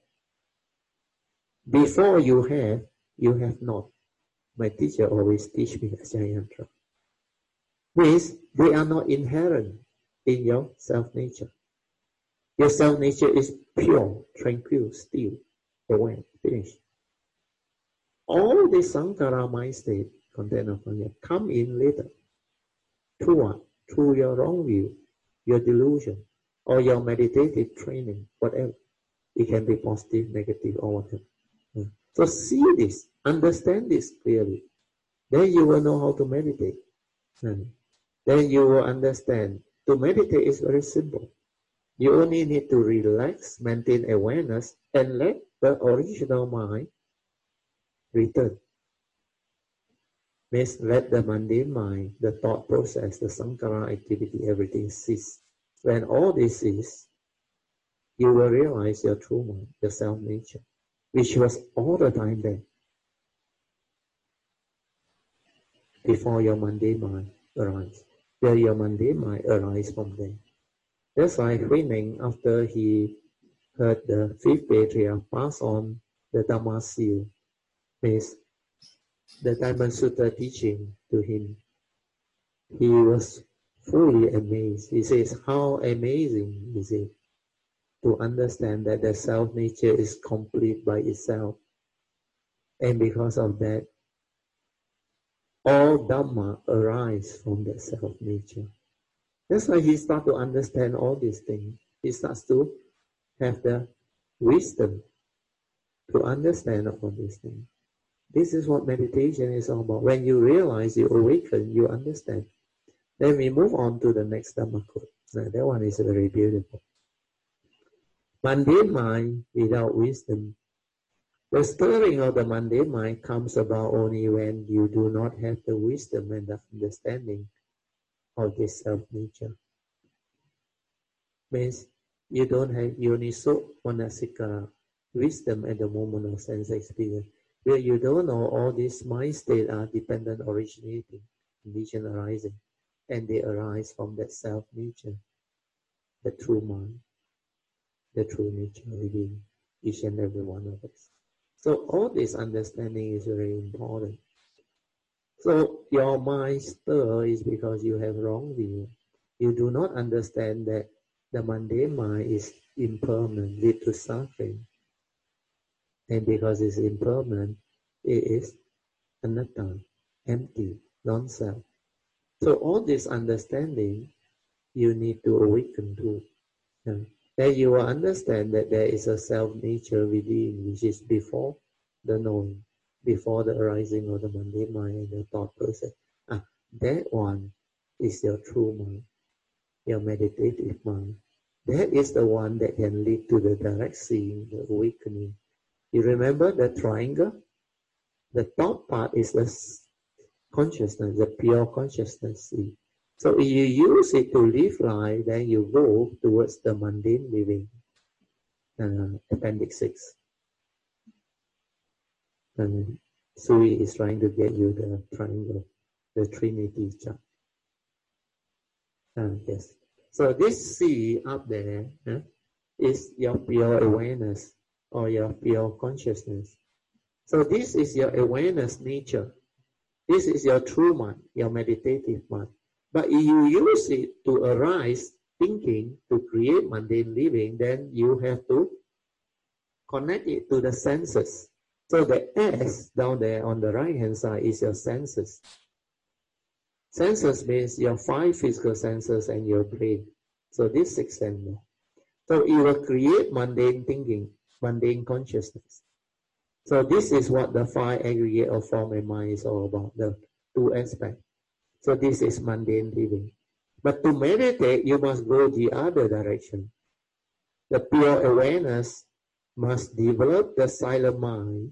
Before you have, you have not. My teacher always teach me as Yantra. Means they are not inherent in your self-nature. Your self-nature is pure, tranquil, still, aware, finished. All the Sankara mind state, content of mind, come in later. Through what? Through your wrong view, your delusion, or your meditative training, whatever. It can be positive, negative, or whatever. So see this, understand this clearly. Then you will know how to meditate. Then you will understand. To meditate is very simple. You only need to relax, maintain awareness, and let the original mind return. Means let the mundane mind, the thought process, the sankhara activity, everything cease. When all this cease, you will realize your true mind, your self-nature, which was all the time there, before your mundane mind arises. Where your mundane mind arises from there. That's why Huineng, after he heard the fifth patriarch pass on the Dhamma seal, means the Diamond Sutta teaching to him, he was fully amazed. He says, how amazing is it to understand that the self-nature is complete by itself. And because of that, all Dhamma arise from that self-nature. That's why he starts to understand all these things. He starts to have the wisdom to understand all these things. This is what meditation is all about. When you realize, you awaken, you understand. Then we move on to the next Dhamma quote. Now, that one is very beautiful. Mundane mind without wisdom. The stirring of the mundane mind comes about only when you do not have the wisdom and the understanding of this self-nature. Means you don't have yoniso manasika, wisdom at the moment of sense experience, where you don't know all these mind states are dependent originating, condition arising, and they arise from that self-nature, the true mind, the true nature within each and every one of us. So all this understanding is very important. So your mind stir is because you have wrong view. You do not understand that the mundane mind is impermanent, lead to suffering. And because it's impermanent, it is anatta, empty, non-self. So all this understanding, you need to awaken to. Yeah. Then you will understand that there is a self-nature within, which is before the knowing, before the arising of the mundane mind and the thought process. Ah, that one is your true mind, your meditative mind. That is the one that can lead to the direct seeing, the awakening. You remember the triangle? The top part is the consciousness, the pure consciousness. See? So if you use it to live life, then you go towards the mundane living. Uh, appendix six. And Sui is trying to get you the triangle, the Trinity chart. Uh, yes. So this C up there uh, is your pure awareness or your pure consciousness. So this is your awareness nature. This is your true mind, your meditative mind. But if you use it to arise thinking, to create mundane living, then you have to connect it to the senses. So the S down there on the right hand side is your senses. Senses means your five physical senses and your brain. So this six and more. So you will create mundane thinking, mundane consciousness. So this is what the five aggregate of form and mind is all about, the two aspects. So this is mundane living. But to meditate, you must go the other direction. The pure awareness must develop the silent mind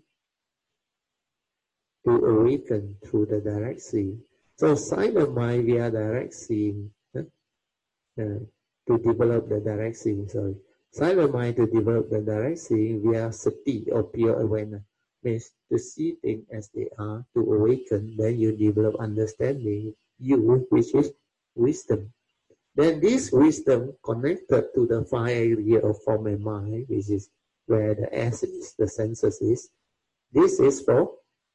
to awaken through the direct seeing. So silent mind via direct seeing, uh, uh, to develop the direct seeing, sorry. Silent mind to develop the direct seeing via sati or pure awareness means to see things as they are, to awaken, then you develop understanding, you, which is wisdom. Then this wisdom connected to the five areas of form and mind, which is where the S is, the senses is. This is for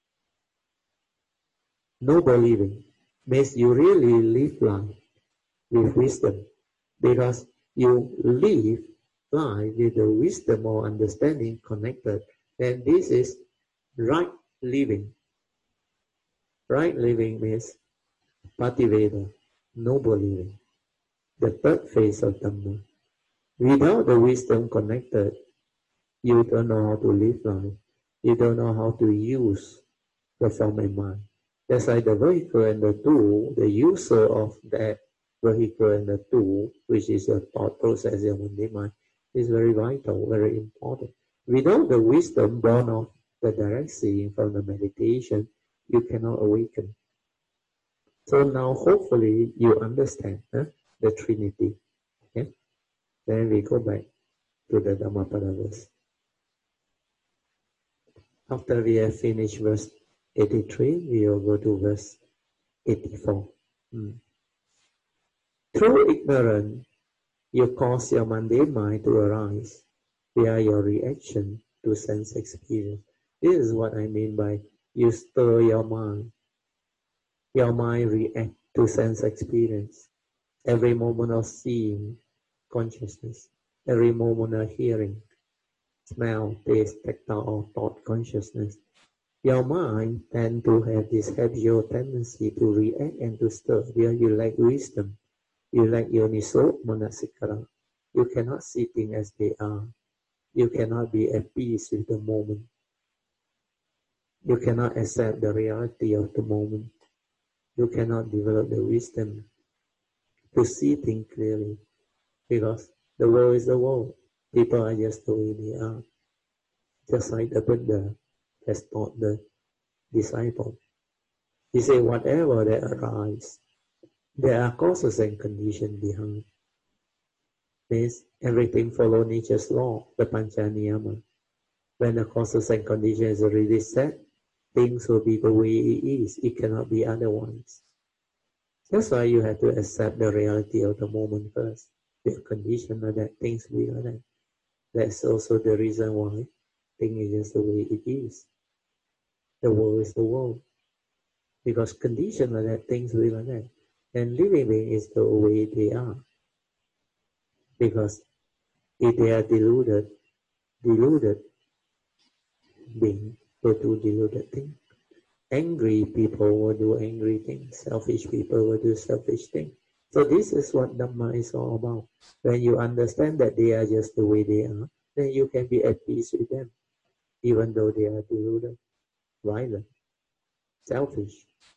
noble living. Means you really live life with wisdom, because you live life with the wisdom or understanding connected. Then this is right living. Right living means Pativeda, noble living, the third phase of Dhamma. Without the wisdom connected, you don't know how to live life. You don't know how to use the form and mind. That's why the vehicle and the tool, the user of that vehicle and the tool, which is your thought process, your mundane mind, is very vital, very important. Without the wisdom born of the direct seeing from the meditation, you cannot awaken. So now hopefully you understand huh, the Trinity. Okay? Then we go back to the Dhammapada verse. After we have finished verse eighty-three, we will go to verse eighty-four. Hmm. Through ignorance, you cause your mundane mind to arise via your reaction to sense experience. This is what I mean by you stir your mind. Your mind reacts to sense experience. Every moment of seeing, consciousness. Every moment of hearing, smell, taste, tactile, or thought consciousness. Your mind tends to have this habitual tendency to react and to stir. Where you lack wisdom, you lack yoniso manasikara. You cannot see things as they are. You cannot be at peace with the moment. You cannot accept the reality of the moment. You cannot develop the wisdom to see things clearly, because the world is the world. People are just the way they are. Just like the Buddha has taught the disciple. He said, whatever that arises, there are causes and conditions behind. Means everything follows nature's law, the Pancha Niyama. When the causes and conditions are already set, things will be the way it is. It cannot be otherwise. That's why you have to accept the reality of the moment first. The condition of that things will be like that. That's also the reason why things is just the way it is. The world is the world. Because condition like that, things will be like that. And living being is the way they are. Because if they are deluded, deluded being will do deluded things. Angry people will do angry things. Selfish people will do selfish things. So this is what Dhamma is all about. When you understand that they are just the way they are, then you can be at peace with them, even though they are deluded, violent, selfish,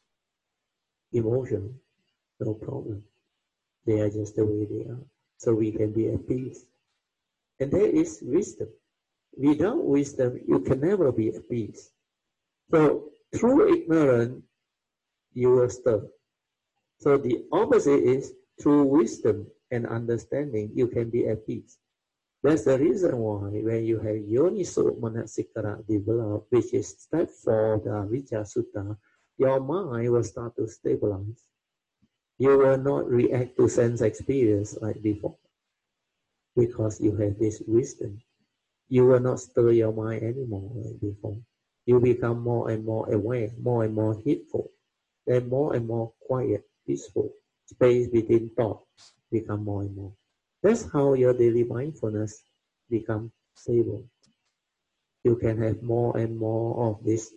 emotional. No problem. They are just the way they are. So we can be at peace. And there is wisdom. Without wisdom, you can never be at peace. So through ignorance, you will stir. So the opposite is through wisdom and understanding, you can be at peace. That's the reason why when you have Yoniso Manasikara developed, which is step four, the Avijja Sutta, your mind will start to stabilize. You will not react to sense experience like before, because you have this wisdom. You will not stir your mind anymore like before. You become more and more aware, more and more heedful, then more and more quiet, peaceful. Space between thoughts become more and more. That's how your daily mindfulness becomes stable. You can have more and more of this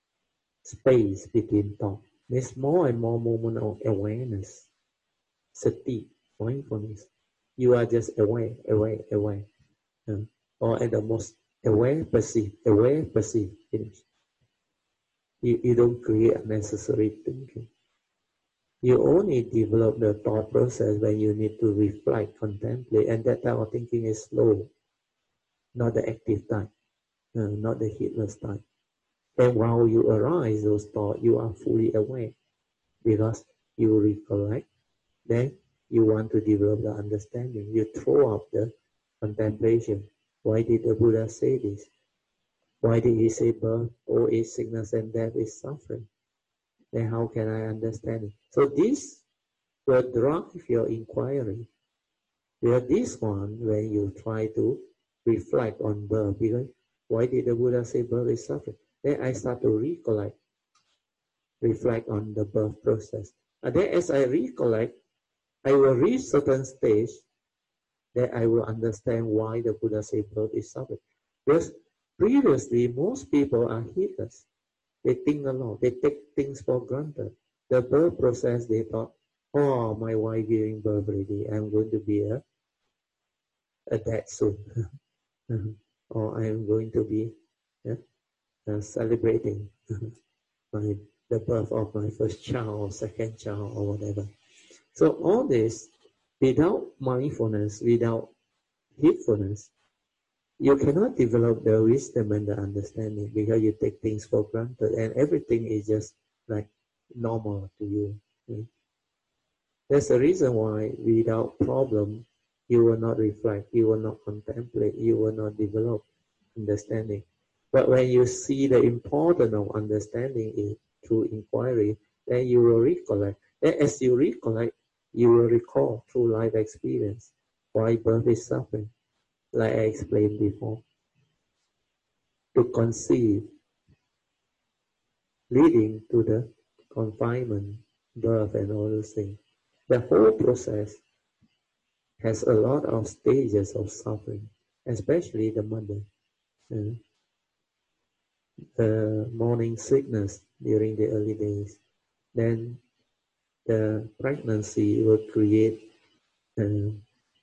space between thoughts. There's more and more moment of awareness, sati, mindfulness. You are just aware, aware, aware. Uh, or at the most, aware, perceive, aware, perceive, finish. You, you don't create unnecessary thinking. You only develop the thought process when you need to reflect, contemplate, and that type of thinking is slow, not the active type, uh, not the heedless type. And while you arise those thoughts, you are fully aware, because you recollect, then you want to develop the understanding. You throw up the contemplation. Why did the Buddha say this? Why did he say birth, old age, sickness, and death is suffering? Then how can I understand it? So this will drive your inquiry. Where this one, when you try to reflect on birth, because why did the Buddha say birth is suffering? Then I start to recollect, reflect on the birth process. And then as I recollect, I will reach certain stage that I will understand why the Buddha said birth is suffering. Because previously, most people are heedless. They think a lot. They take things for granted. The birth process, they thought, oh, my wife giving birth already. I'm going to be a, a dad soon. Or I'm going to be yeah, uh, celebrating my, the birth of my first child or second child or whatever. So all this, without mindfulness, without heedfulness, you cannot develop the wisdom and the understanding, because you take things for granted and everything is just like normal to you. Okay? That's the reason why without problem, you will not reflect, you will not contemplate, you will not develop understanding. But when you see the importance of understanding it through inquiry, then you will recollect. Then as you recollect, you will recall through life experience why birth is suffering, like I explained before. To conceive, leading to the confinement, birth, and all those things. The whole process has a lot of stages of suffering, especially the mother. Uh, the morning sickness during the early days. Then the pregnancy will create uh,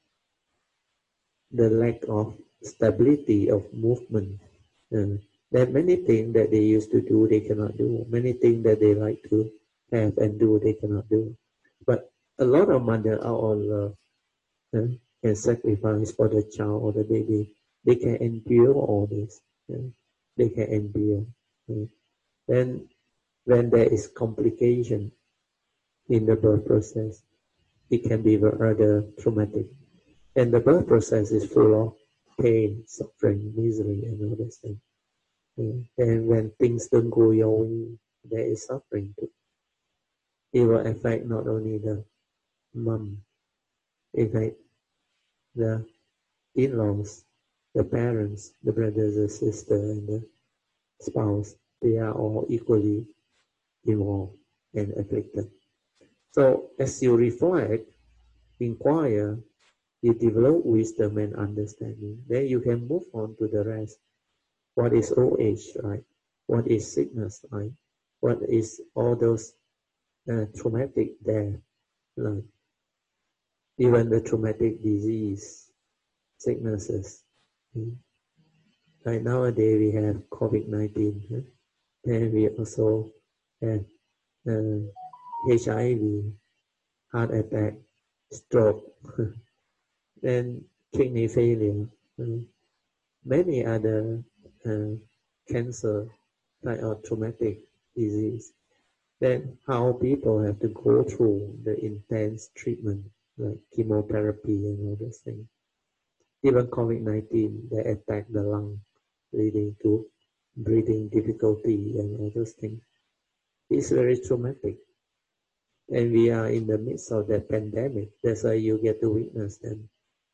the lack of stability of movement. Uh, there are many things that they used to do, they cannot do. Many things that they like to have and do, they cannot do. But a lot of mothers out of love uh, can sacrifice for the child or the baby. They can endure all this. Uh, they can endure. Uh, then when there is complication in the birth process, it can be rather traumatic. And the birth process is full of pain, suffering, misery, and all these things. And when things don't go your way, there is suffering too. It will affect not only the mom, it affect the in-laws, the parents, the brothers and sisters, and the spouse. They are all equally involved and afflicted. So as you reflect, inquire, you develop wisdom and understanding, then you can move on to the rest. What is old age like? What is sickness like? What is all those uh, traumatic death like? Even the traumatic disease, sicknesses. Hmm. Like nowadays we have COVID nineteen, huh? And we also have uh, H I V, heart attack, stroke, and kidney failure. Uh, many other uh, cancer type of traumatic disease. Then how people have to go through the intense treatment like chemotherapy and all those things. Even COVID nineteen, they attack the lung, leading to breathing difficulty and all those things. It's very traumatic. And we are in the midst of that pandemic. That's why you get to witness them.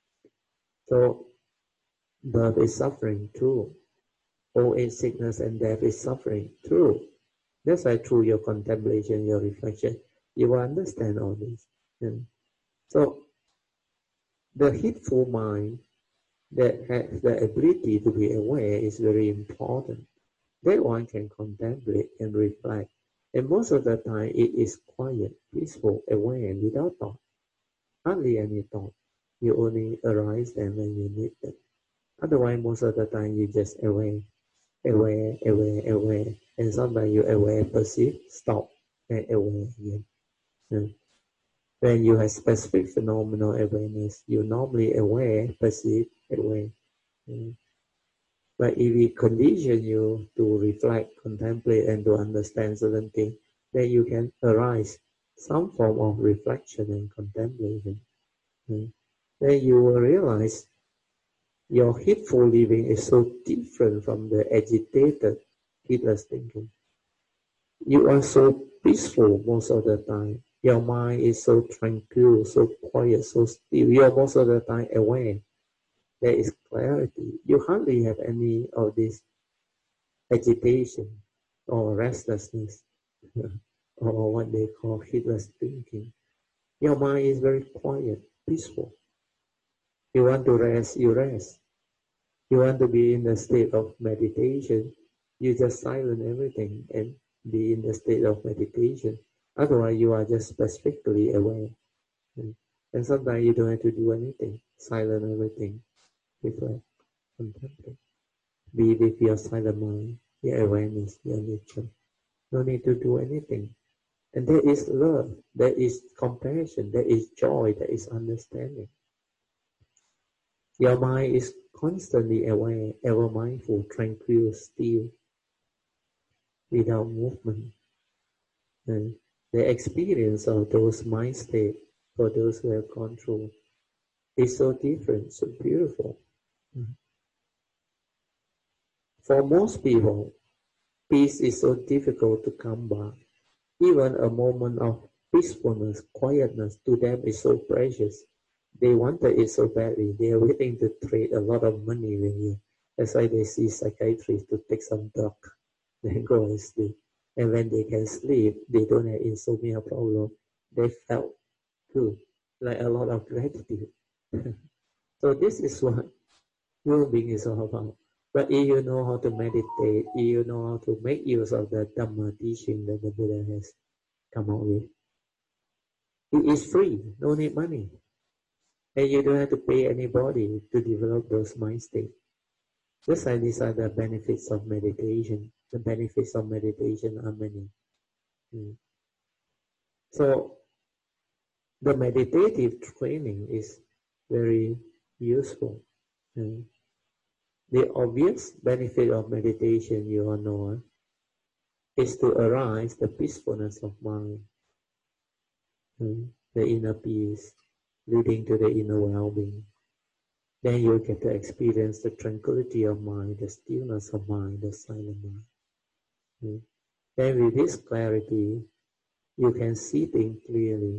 So birth is suffering too. Old age, sickness, and death is suffering too. That's why through your contemplation, your reflection, you will understand all this. And so the heedful mind that has the ability to be aware is very important. That one can contemplate and reflect. And most of the time, it is quiet, peaceful, aware, and without thought. Hardly any thought. You only arise them when you need them. Otherwise, most of the time, you just aware, aware, aware, aware. And sometimes you aware, perceive, stop, and aware again. And when you have specific phenomenal awareness, you normally aware, perceive, aware. Mm. But if we condition you to reflect, contemplate, and to understand certain things, then you can arise some form of reflection and contemplation. Mm. Then you will realize your heedful living is so different from the agitated, heedless thinking. You are so peaceful most of the time. Your mind is so tranquil, so quiet, so still. You are most of the time aware. There is clarity. You hardly have any of this agitation or restlessness or what they call heedless thinking. Your mind is very quiet, peaceful. You want to rest, you rest. You want to be in the state of meditation, you just silence everything and be in the state of meditation. Otherwise, you are just specifically aware. And, and sometimes you don't have to do anything. Silence everything. Reflect, contemplate. Be with your silent mind, your awareness, your nature. No need to do anything. And there is love, there is compassion, there is joy, there is understanding. Your mind is constantly aware, ever mindful, tranquil, still, without movement. And the experience of those mind states for those who have gone through is so different, so beautiful. Mm-hmm. For most people, peace is so difficult to come by. Even a moment of peacefulness, quietness to them is so precious. They wanted it so badly. They are willing to trade a lot of money with you. That's why they see psychiatrists to take some drug, then go and sleep. And when they can sleep, they don't have insomnia problem. They felt good, like a lot of gratitude. So this is what human being is all about. But if you know how to meditate, if you know how to make use of the Dhamma teaching that the Buddha has come out with, it is free, no need money. And you don't have to pay anybody to develop those mind states. Just like these are the benefits of meditation. The benefits of meditation are many. Mm. So the meditative training is very useful. Mm. The obvious benefit of meditation, you all know, is to arise the peacefulness of mind, mm. the inner peace, leading to the inner well-being. Then you get to experience the tranquility of mind, the stillness of mind, the silent mind. Mm. Then with this clarity, you can see things clearly.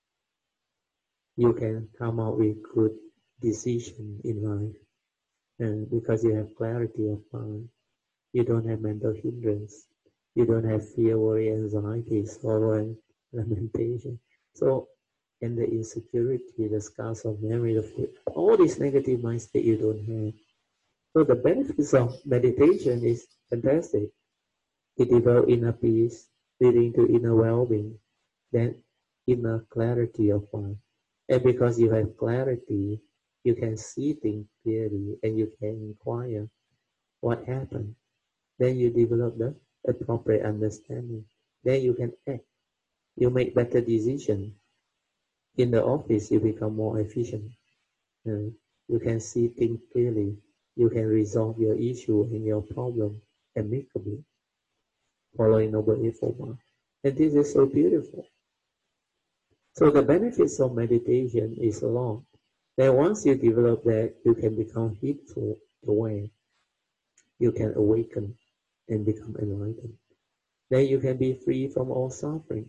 You can come out with good decision in life. And because you have clarity of mind, you don't have mental hindrance. You don't have fear, worry, anxiety, sorrow, and lamentation. So, and the insecurity, the scars of memory, the fear, all these negative mind state you don't have. So the benefits of meditation is fantastic. It develops inner peace, leading to inner well-being, then inner clarity of mind. And because you have clarity, you can see things clearly and you can inquire what happened. Then you develop the appropriate understanding. Then you can act. You make better decisions. In the office, you become more efficient. Uh, you can see things clearly. You can resolve your issue and your problem amicably, following Noble Eightfold Path. And this is so beautiful. So the benefits of meditation is a lot. Then once you develop that, you can become heedful, aware. You can awaken and become enlightened. Then you can be free from all suffering.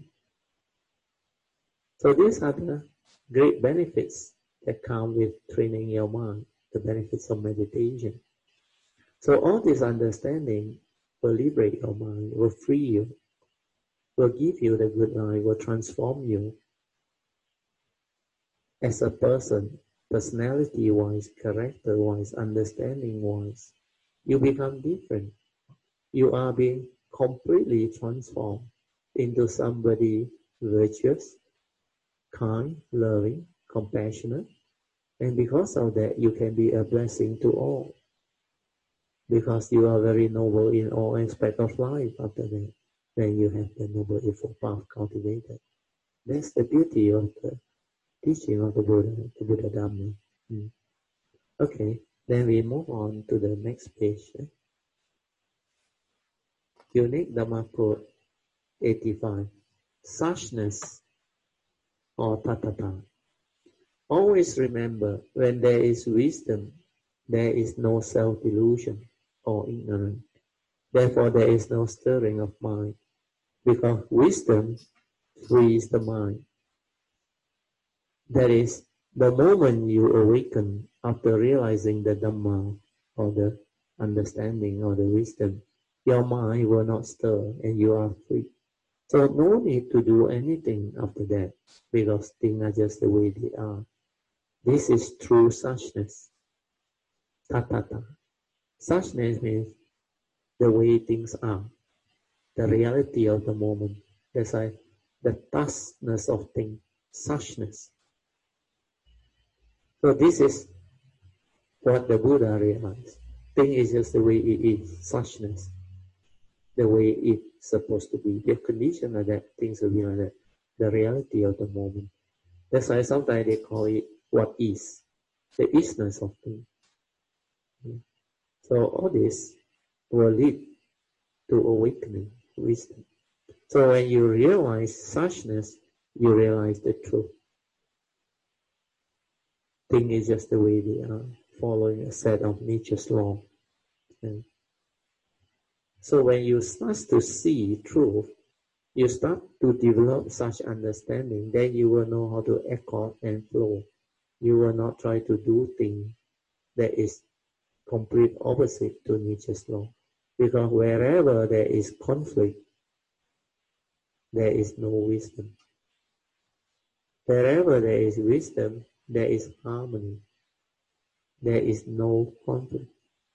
So these are the great benefits that come with training your mind, the benefits of meditation. So all this understanding will liberate your mind, will free you, will give you the good life, will transform you as a person, personality-wise, character-wise, understanding-wise. You become different. You are being completely transformed into somebody virtuous, kind, loving, compassionate, and because of that, you can be a blessing to all. Because you are very noble in all aspects of life after that, then you have the noble eightfold path cultivated. That's the beauty of the teaching of the Buddha, the Buddha Dhamma. Mm. Okay, then we move on to the next page. Unique Dhamma quote eighty-five. Suchness or tathata. Always remember, when there is wisdom, there is no self-delusion or ignorance. Therefore, there is no stirring of mind, because wisdom frees the mind. That is, the moment you awaken after realizing the Dhamma or the understanding or the wisdom, your mind will not stir and you are free. So no need to do anything after that, because things are just the way they are. This is true suchness. Tathata. Suchness means the way things are, the reality of the moment. That's why the thusness of things, suchness. So this is what the Buddha realized. Thing is just the way it is, suchness, the way it's supposed to be. The condition of that, things will be like that, the reality of the moment. That's why sometimes they call it what is, the isness of things. So all this will lead to awakening, wisdom. So when you realize suchness, you realize the truth. Thing is just the way they are, following a set of nature's law. Okay. So when you start to see truth, you start to develop such understanding, then you will know how to accord and flow. You will not try to do things that is complete opposite to nature's law. Because wherever there is conflict, there is no wisdom. Wherever there is wisdom, there is harmony. There is no conflict,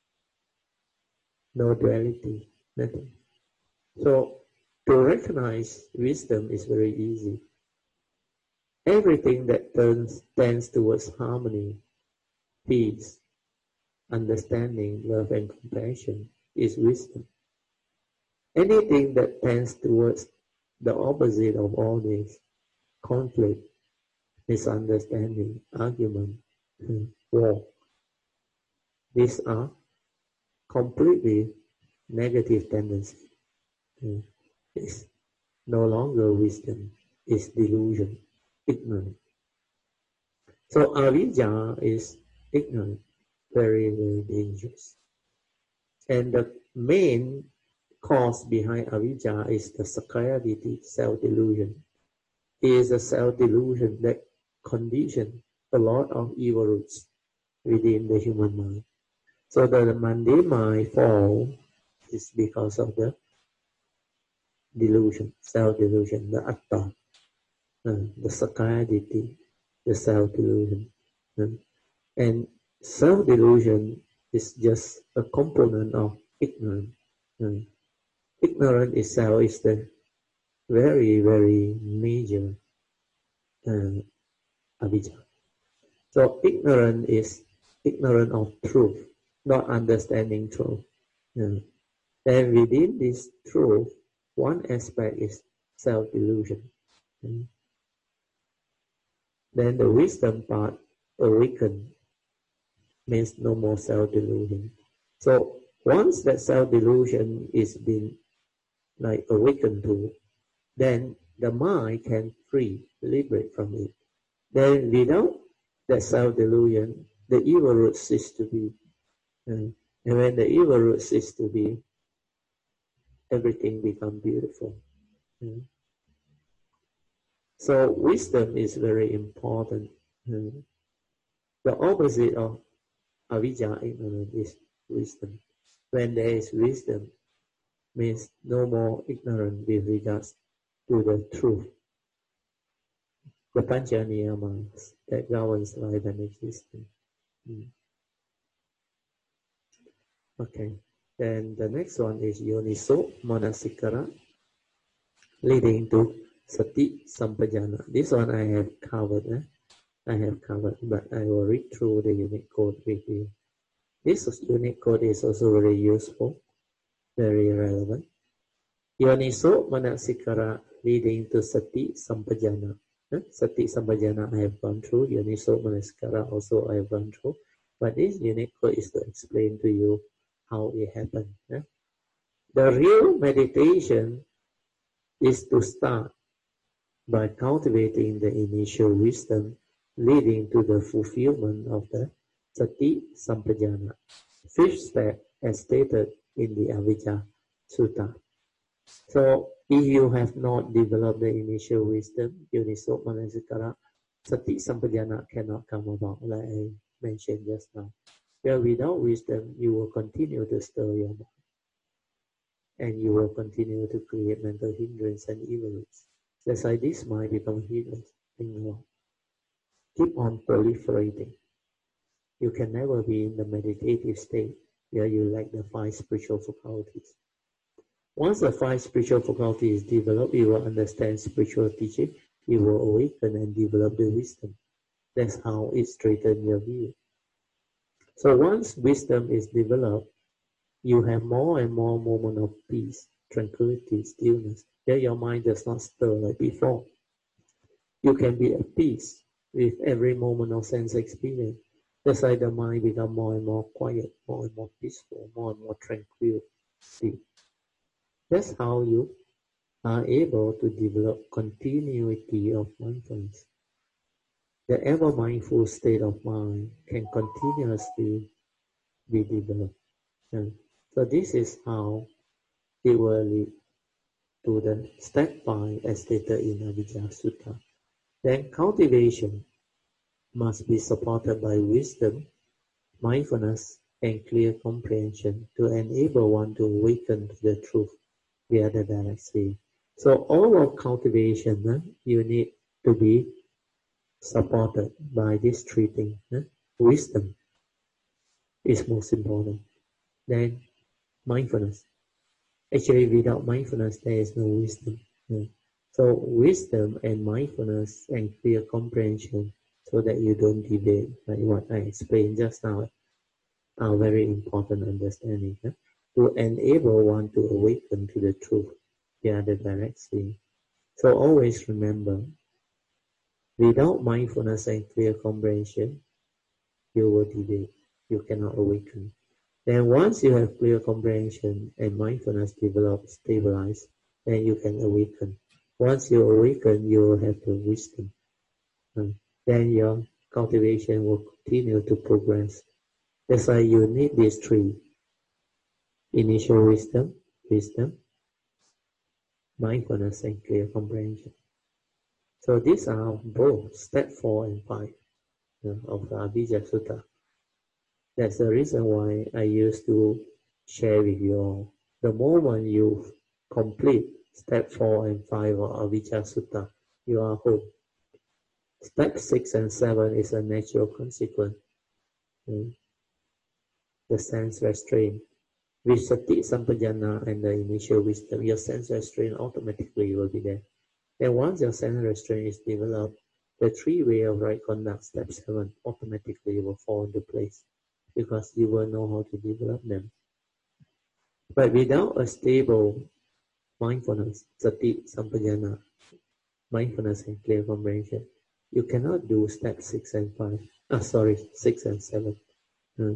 no duality, nothing. So to recognize wisdom is very easy. Everything that turns tends towards harmony, peace, understanding, love, and compassion is wisdom. Anything that tends towards the opposite of all this, conflict, misunderstanding, argument, war, these are completely negative tendencies. It's no longer wisdom, it's delusion, ignorance. So avijja is ignorant, very, very dangerous. And the main cause behind avijja is the sakkaya-ditthi, self-delusion. It is a self-delusion that conditions a lot of evil roots within the human mind. So the mundane mind fall is because of the delusion, self-delusion, the atta, uh, the sakkaya-ditthi, the self-delusion. Uh, and self-delusion is just a component of ignorance. Uh, ignorance itself is the very, very major uh, avijja. So ignorance is ignorant of truth, not understanding truth. Uh, then within this truth, one aspect is self-delusion. Uh, then the wisdom part, awaken, means no more self-delusion. So once that self-delusion is been like awakened to, then the mind can free, liberate from it. Then without that self-delusion, the evil root ceases to be. And when the evil root ceases to be, everything becomes beautiful. Mm. So wisdom is very important. Mm. The opposite of avijja, ignorance, is wisdom. When there is wisdom, means no more ignorance with regards to the truth. The pancha niyamas that governs life and existence. Mm. Okay. Then the next one is yoniso manasikara, leading to sati sampajana. This one I have covered. Eh? I have covered, but I will read through the unit code with you. This unit code is also very useful, very relevant. Yoniso manasikara, leading to sati sampajana. Eh? Sati sampajana I have gone through. Yoniso manasikara also I have gone through. But this unit code is to explain to you how it happened. Eh? The real meditation is to start by cultivating the initial wisdom leading to the fulfillment of the sati sampajana. Fifth step as stated in the Avijja Sutta. So if you have not developed the initial wisdom, yoniso manasikara, sati sampajana cannot come about, like I mentioned just now. Well, without wisdom, you will continue to stir your mind. And you will continue to create mental hindrance and evils. That's why this mind becomes heedless. Keep on proliferating. You can never be in the meditative state where you lack the five spiritual faculties. Once the five spiritual faculties is developed, you will understand spiritual teaching, you will awaken and develop the wisdom. That's how it straightens your view. So once wisdom is developed, you have more and more moments of peace, tranquility, stillness. There your mind does not stir like before. You can be at peace with every moment of sense experience. That's why the mind becomes more and more quiet, more and more peaceful, more and more tranquil. See? That's how you are able to develop continuity of mindfulness. The ever mindful state of mind can continuously be developed. And so this is how it will lead to the step five as stated in Avijja Sutta. Then cultivation must be supported by wisdom, mindfulness, and clear comprehension to enable one to awaken to the truth via the direct way. So all of cultivation, uh, you need to be supported by these three things. Uh, wisdom is most important. Then mindfulness. Actually, without mindfulness, there is no wisdom. Uh, so wisdom and mindfulness and clear comprehension so that you don't deviate, like what I explained just now, are very important understanding uh, to enable one to awaken to the truth via the direct seeing. So always remember, without mindfulness and clear comprehension, you will deviate. You cannot awaken. Then once you have clear comprehension and mindfulness developed, stabilized, then you can awaken. Once you awaken, you will have the wisdom. And then your cultivation will continue to progress. That's why you need these three. Initial wisdom, wisdom, mindfulness, and clear comprehension. So these are both step four and five uh, of the Avijja Sutta. That's the reason why I used to share with you all. The moment you complete step four and five of Avijja Sutta, you are home. Step six and seven is a natural consequence. Mm. The sense restraint. With sati sampajana and the initial wisdom, your sense restraint automatically will be there. Then once your sense restraint is developed, the three way of right conduct, step seven, automatically will fall into place because you will know how to develop them. But without a stable mindfulness, sati sampajana, mindfulness and clear comprehension, you cannot do step six and five. Ah, sorry, six and seven. Hmm.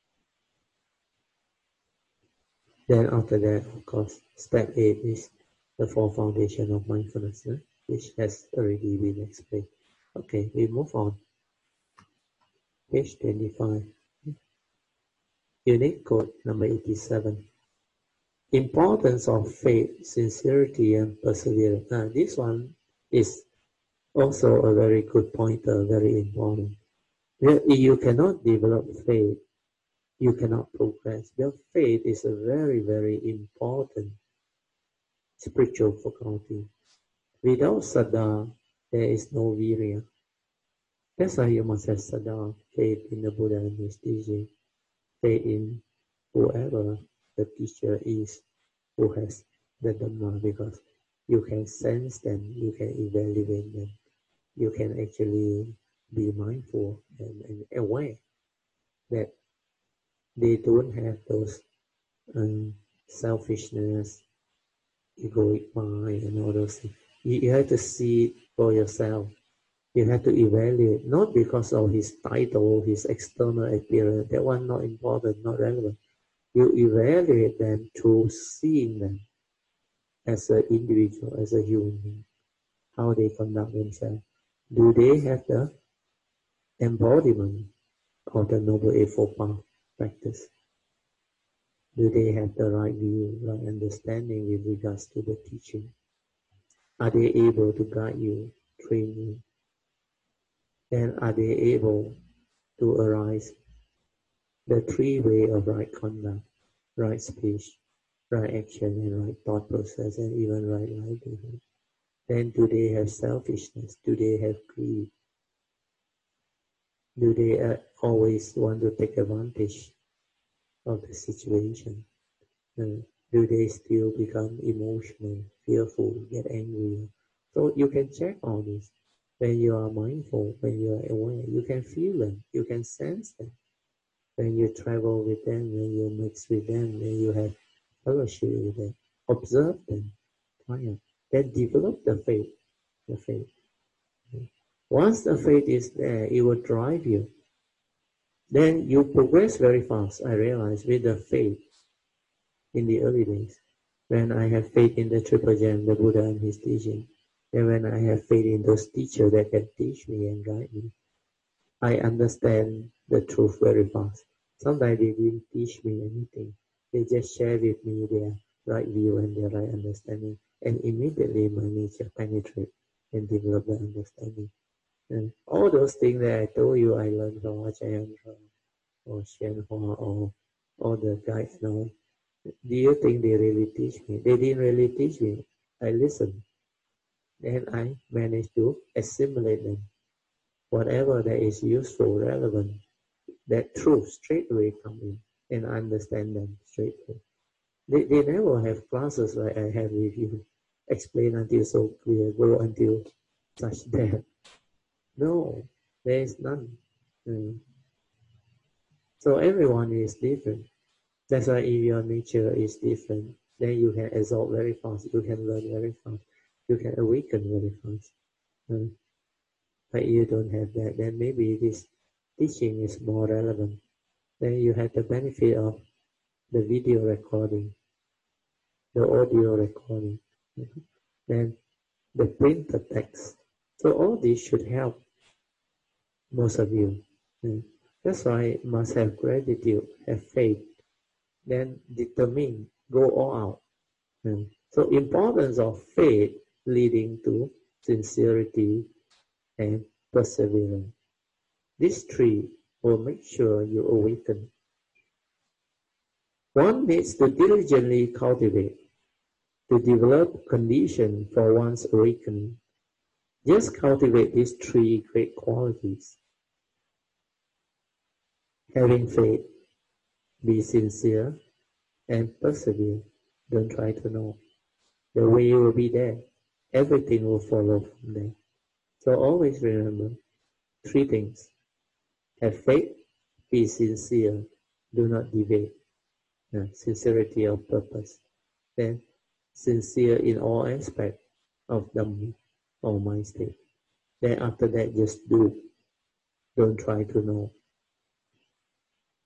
Then after that, of course, step eight is the four foundations of mindfulness, eh? Which has already been explained. Okay, we move on. Page twenty-five. Unique code number eighty-seven. Importance of faith, sincerity, and perseverance. Now, this one is also a very good pointer, very important. You cannot develop faith, you cannot progress. Your faith is a very, very important spiritual faculty. Without Saddha, there is no Virya. That's why you must have Saddha, faith in the Buddha and his teaching, faith in whoever the teacher is who has the Dhamma, because you can sense them, you can evaluate them, you can actually be mindful and, and aware that they don't have those um, selfishness, egoic mind, and all those things. You, you have to see it for yourself. You have to evaluate, not because of his title, his external appearance. That one not important, not relevant. You evaluate them through seeing them as an individual, as a human being, how they conduct themselves. Do they have the embodiment of the Noble Eightfold Path practice? Do they have the right view, right understanding with regards to the teaching? Are they able to guide you, train you? And are they able to arise the three way of right conduct, right speech, right action, and right thought process, and even right livelihood? Then do they have selfishness? Do they have greed? Do they uh, always want to take advantage of the situation? Uh, do they still become emotional, fearful, get angry? So you can check all this. When you are mindful, when you are aware, you can feel them, you can sense them. When you travel with them, when you mix with them, when you have fellowship with them, observe them, try then develop the faith. The faith. Once the faith is there, it will drive you. Then you progress very fast. I realize with the faith in the early days, when I have faith in the Triple Gem, the Buddha and his teaching, and when I have faith in those teachers that can teach me and guide me, I understand the truth very fast. Sometimes they didn't teach me anything. They just share with me their right view and their right understanding, and immediately my nature penetrates and develop the understanding. And all those things that I told you I learned from Ajahn or Xianhua or all the guides and all, do you think they really teach me? They didn't really teach me. I listened. Then I managed to assimilate them. Whatever that is useful, relevant, that truth straight away come in and understand them straight away. They, they never have classes like I have with you. Explain until so clear, go until such that. No, there is none. Mm. So everyone is different. That's why if your nature is different, then you can absorb very fast, you can learn very fast, you can awaken very fast. Mm. But if you don't have that, then maybe this teaching is more relevant. Then you have the benefit of the video recording, the audio recording, mm-hmm. Then the printed text. So all this should help most of you. Mm. That's why you must have gratitude, have faith, then determine, go all out. Mm. So importance of faith leading to sincerity and perseverance. These three will make sure you awaken. One needs to diligently cultivate to develop condition for one's awakening. Just cultivate these three great qualities. Having faith, be sincere, and persevere. Don't try to know. The way will be there. Everything will follow from there. So always remember three things. Have faith, be sincere, do not deviate. Uh, sincerity of purpose. Then sincere in all aspects of Dhamma or mind state. Then after that, just do. Don't try to know.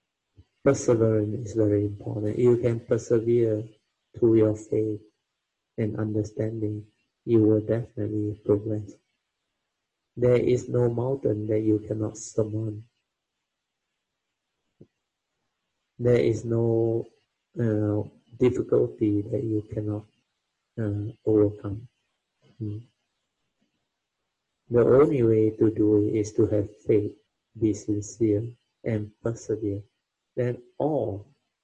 Perseverance is very important. You can persevere through your faith and understanding, you will definitely progress. There is no mountain that you cannot summon. There is no uh, difficulty that you cannot uh, overcome. Mm. The only way to do it is to have faith, be sincere, and persevere. Then all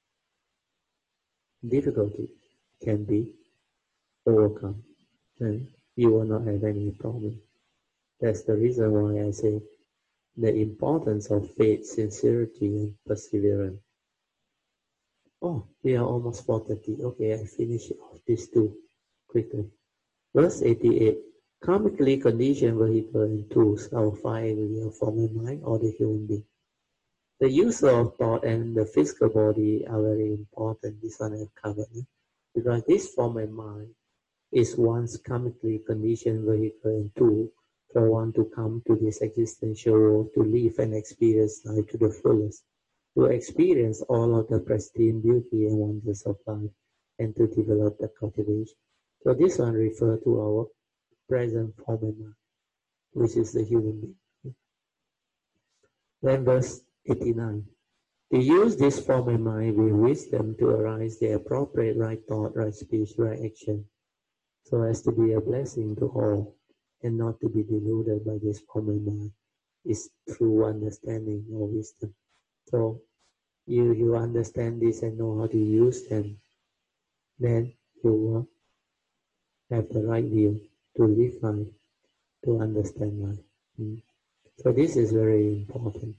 difficulty can be overcome, and you will not have any problem. That's the reason why I say the importance of faith, sincerity, and perseverance. Oh, we are almost four thirty. Okay, I finish off these two quickly. Verse eighty-eight. Karmically conditioned vehicle and tools, our five real form and mind, or the human being. The use of thought and the physical body are very important. This one I've covered. Eh? Because this form and mind is one's karmically conditioned vehicle and tool for one to come to this existential world, to live and experience life to the fullest, to experience all of the pristine beauty and wonders of life, and to develop the cultivation. So this one refers to our present form and mind, which is the human being. Then verse eighty-nine. To use this form and mind with wisdom to arise the appropriate right thought, right speech, right action, so as to be a blessing to all, and not to be deluded by this form and mind, is through understanding or wisdom. So you, you understand this and know how to use them, then you will have the right view to live life, to understand life. Mm. So this is very important.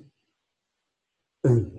Eh?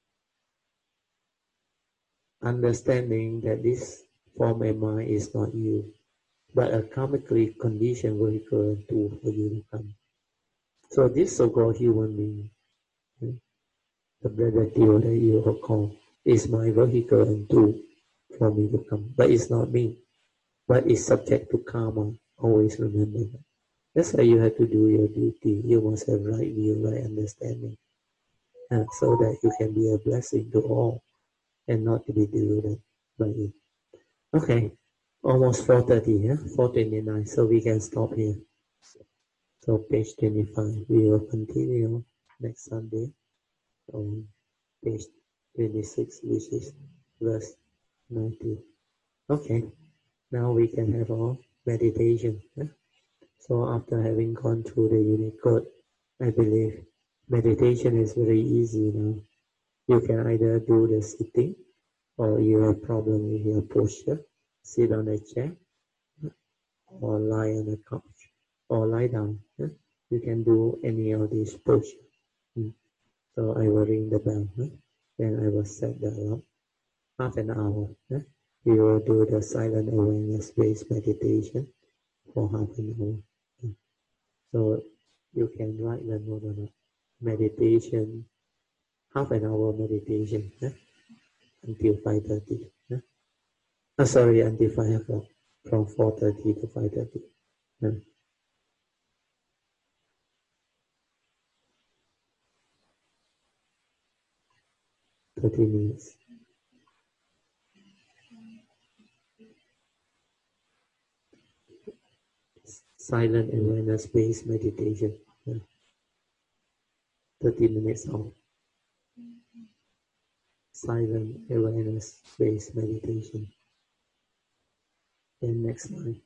Understanding that this form and mind is not you, but a karmically conditioned vehicle and tool for you to come. So this so-called human being, eh, the brother Theo that you will call, is my vehicle and tool for me to come. But it's not me, but it's subject to karma. Always remember that. That's why you have to do your duty. You must have right view, right understanding, uh, so that you can be a blessing to all and not to be deluded by it. Okay, almost four thirty, yeah? four twenty-nine, so we can stop here. So page twenty-five, we will continue next Sunday on page twenty-six, which is verse ninety. Okay, now we can have our meditation. Yeah? So after having gone through the Unicode, I believe meditation is very easy now. You can either do the sitting, or you have problem with your posture, sit on a chair, or lie on the couch, or lie down. Yeah? You can do any of these postures. Mm. So I will ring the bell, yeah? Then I will set the alarm. Half an hour. Yeah? We will do the silent awareness-based meditation for half an hour. Yeah? So you can write the note on it. Meditation, half an hour meditation, yeah? Until five thirty. Yeah? Oh, sorry, until five o'clock. From four thirty to five thirty. Yeah? thirty minutes. Silent awareness-based meditation. Yeah. thirty minutes of silent awareness-based meditation. Then next line.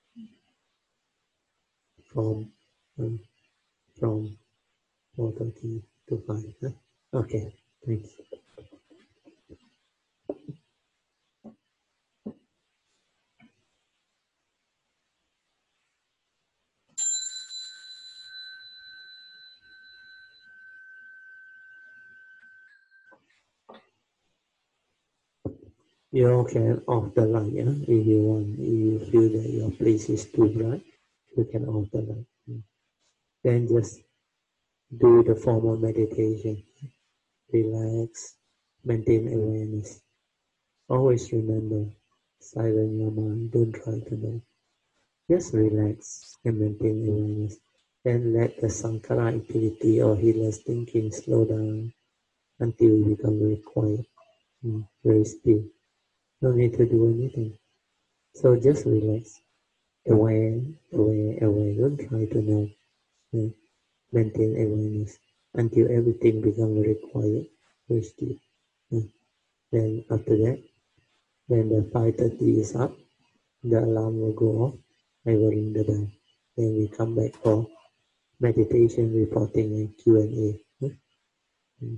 From um, from four thirty to five. Huh? Okay, thanks. You can off the light, yeah? If you want, if you feel that your place is too bright, you can off the light. Yeah. Then just do the formal meditation. Relax, maintain awareness. Always remember, silence your mind, don't try to know. Just relax and maintain awareness. Then let the Sankara activity or heedless thinking slow down until you become very quiet, mm, very still. No need to do anything. So just relax, aware, aware, aware. Don't try to know. Uh, maintain awareness until everything becomes very quiet, very still. Uh, then after that, when the five thirty is up, the alarm will go off. I will ring the bell. Then we come back for meditation, reporting, and Q and A. Uh, mm.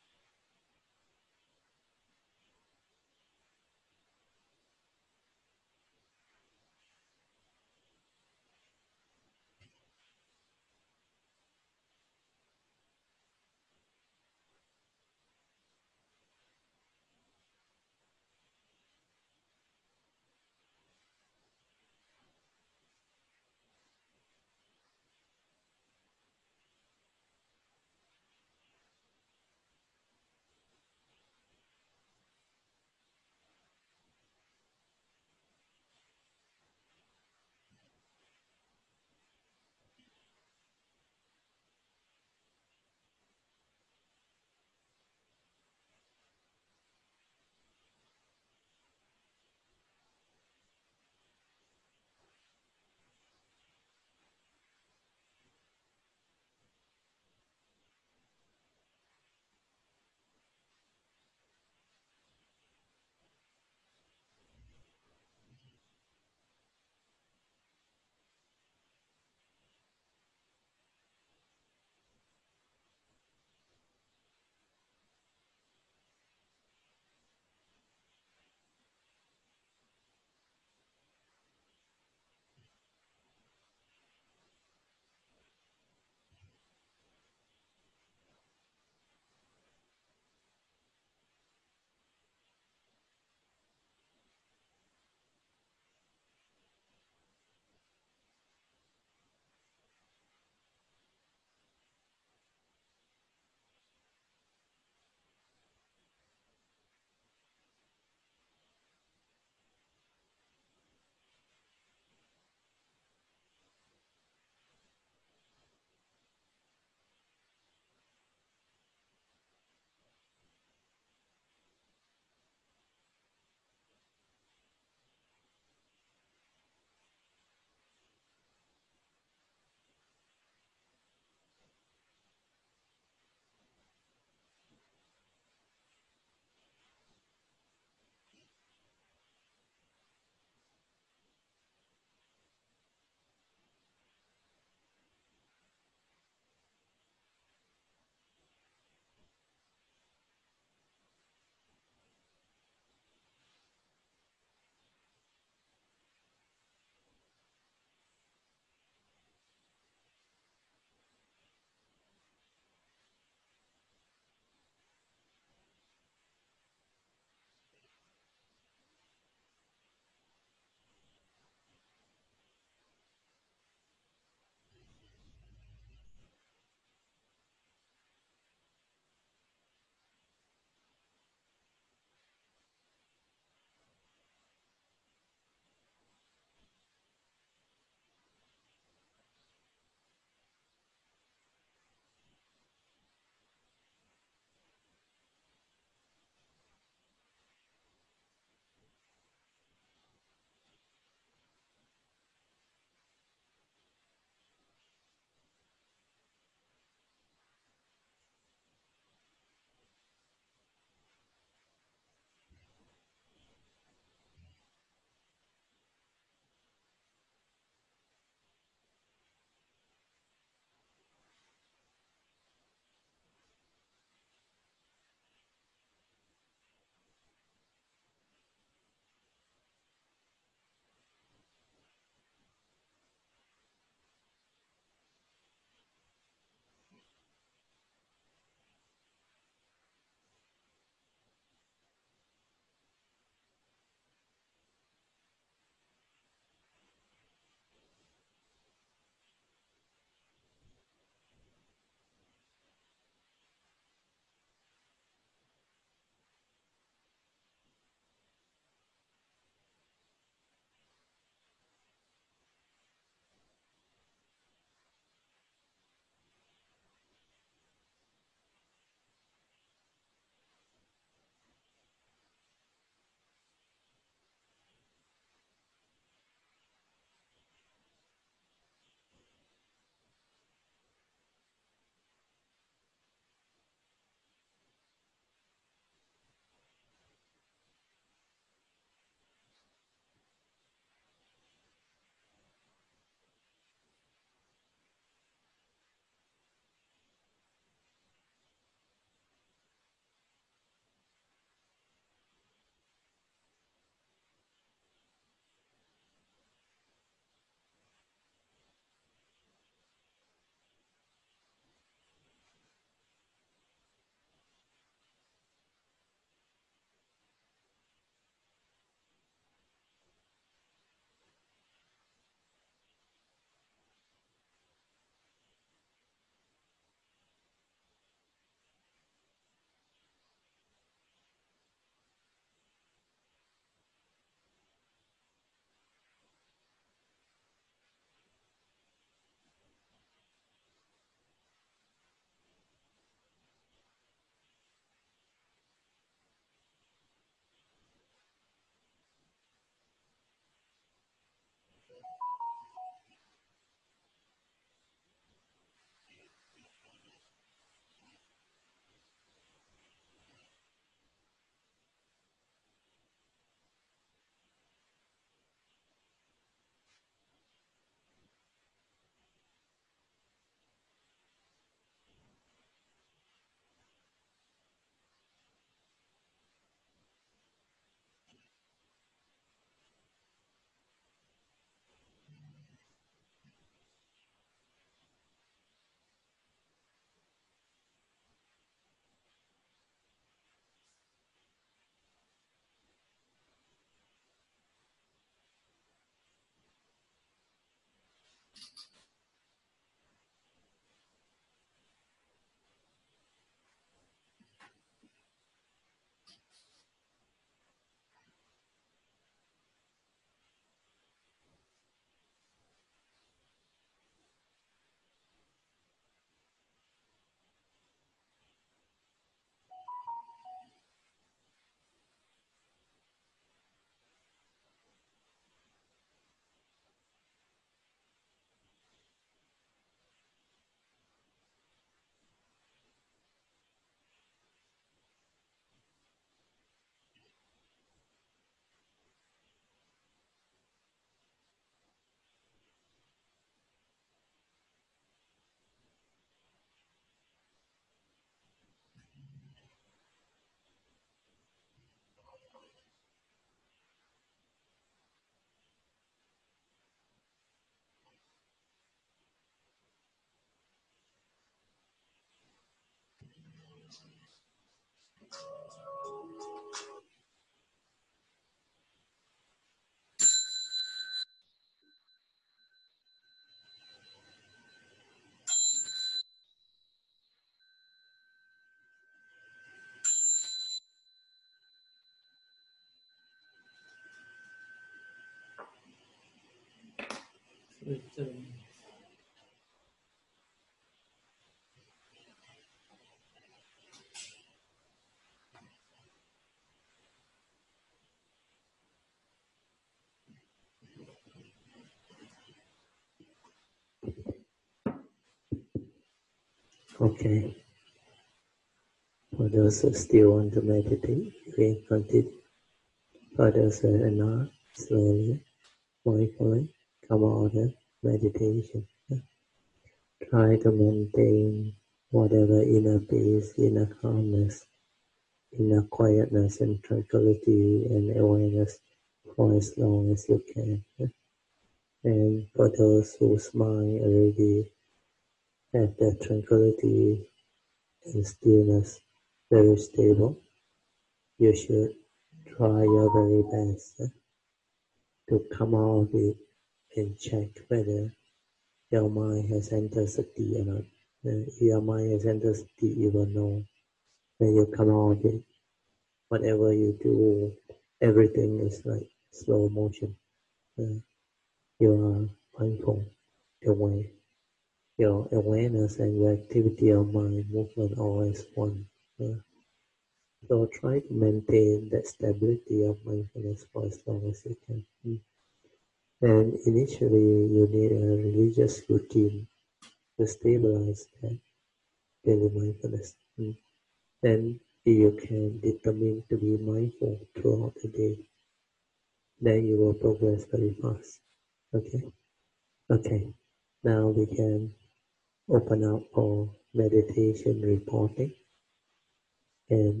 Okay. For those who still want to meditate, you can continue. For those who are not, slowly, mindfully, come out of meditation. Try to maintain whatever inner peace, inner calmness, inner quietness and tranquility and awareness for as long as you can. And for those whose mind already have that tranquility and stillness very stable, you should try your very best to come out of it and check whether your mind has entered sati or not. If your mind has entered sati, you will know when you come out of it. Whatever you do, everything is like slow motion. Uh, you are mindful, aware. Your awareness and your activity of mind movement always one. Uh, so try to maintain that stability of mindfulness for as long as you can. Mm. And initially, you need a religious routine to stabilize that daily mindfulness. Mm. Then you can determine to be mindful throughout the day. Then you will progress very fast. Okay? Okay. Now we can open up for meditation reporting and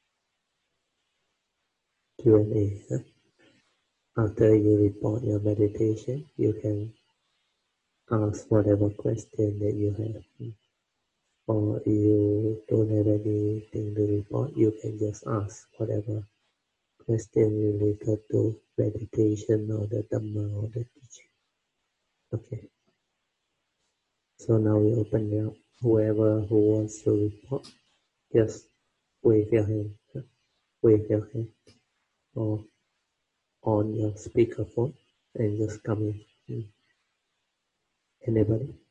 Q and A. Huh? After you report your meditation, you can ask whatever question that you have. Or if you don't have anything to report, you can just ask whatever question related to meditation or the Dhamma or the teaching. Okay. So now we open it up. Whoever who wants to report, just wave your hand. Huh? Wave your hand. Or on your speakerphone and just come in. Mm. Anybody?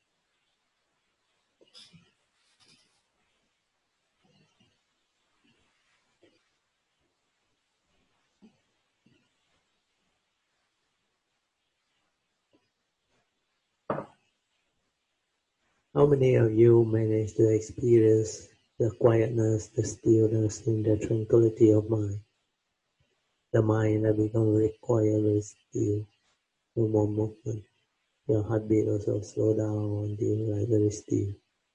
How many of you managed to experience the quietness, the stillness, and the tranquility of mind? The mind that becomes very quiet, very still, no more movement. Your heartbeat also slow down until like very still.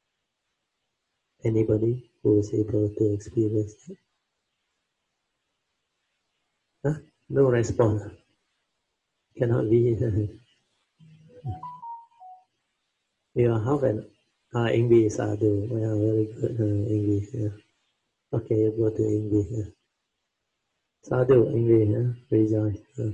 Anybody who is able to experience that? Huh? No response. Cannot be. You are half an uh, English, I do. Yeah, very good uh, English. Yeah. Okay, you go to English. Yeah. Sadhu, English. Yeah. Rejoice. Yeah.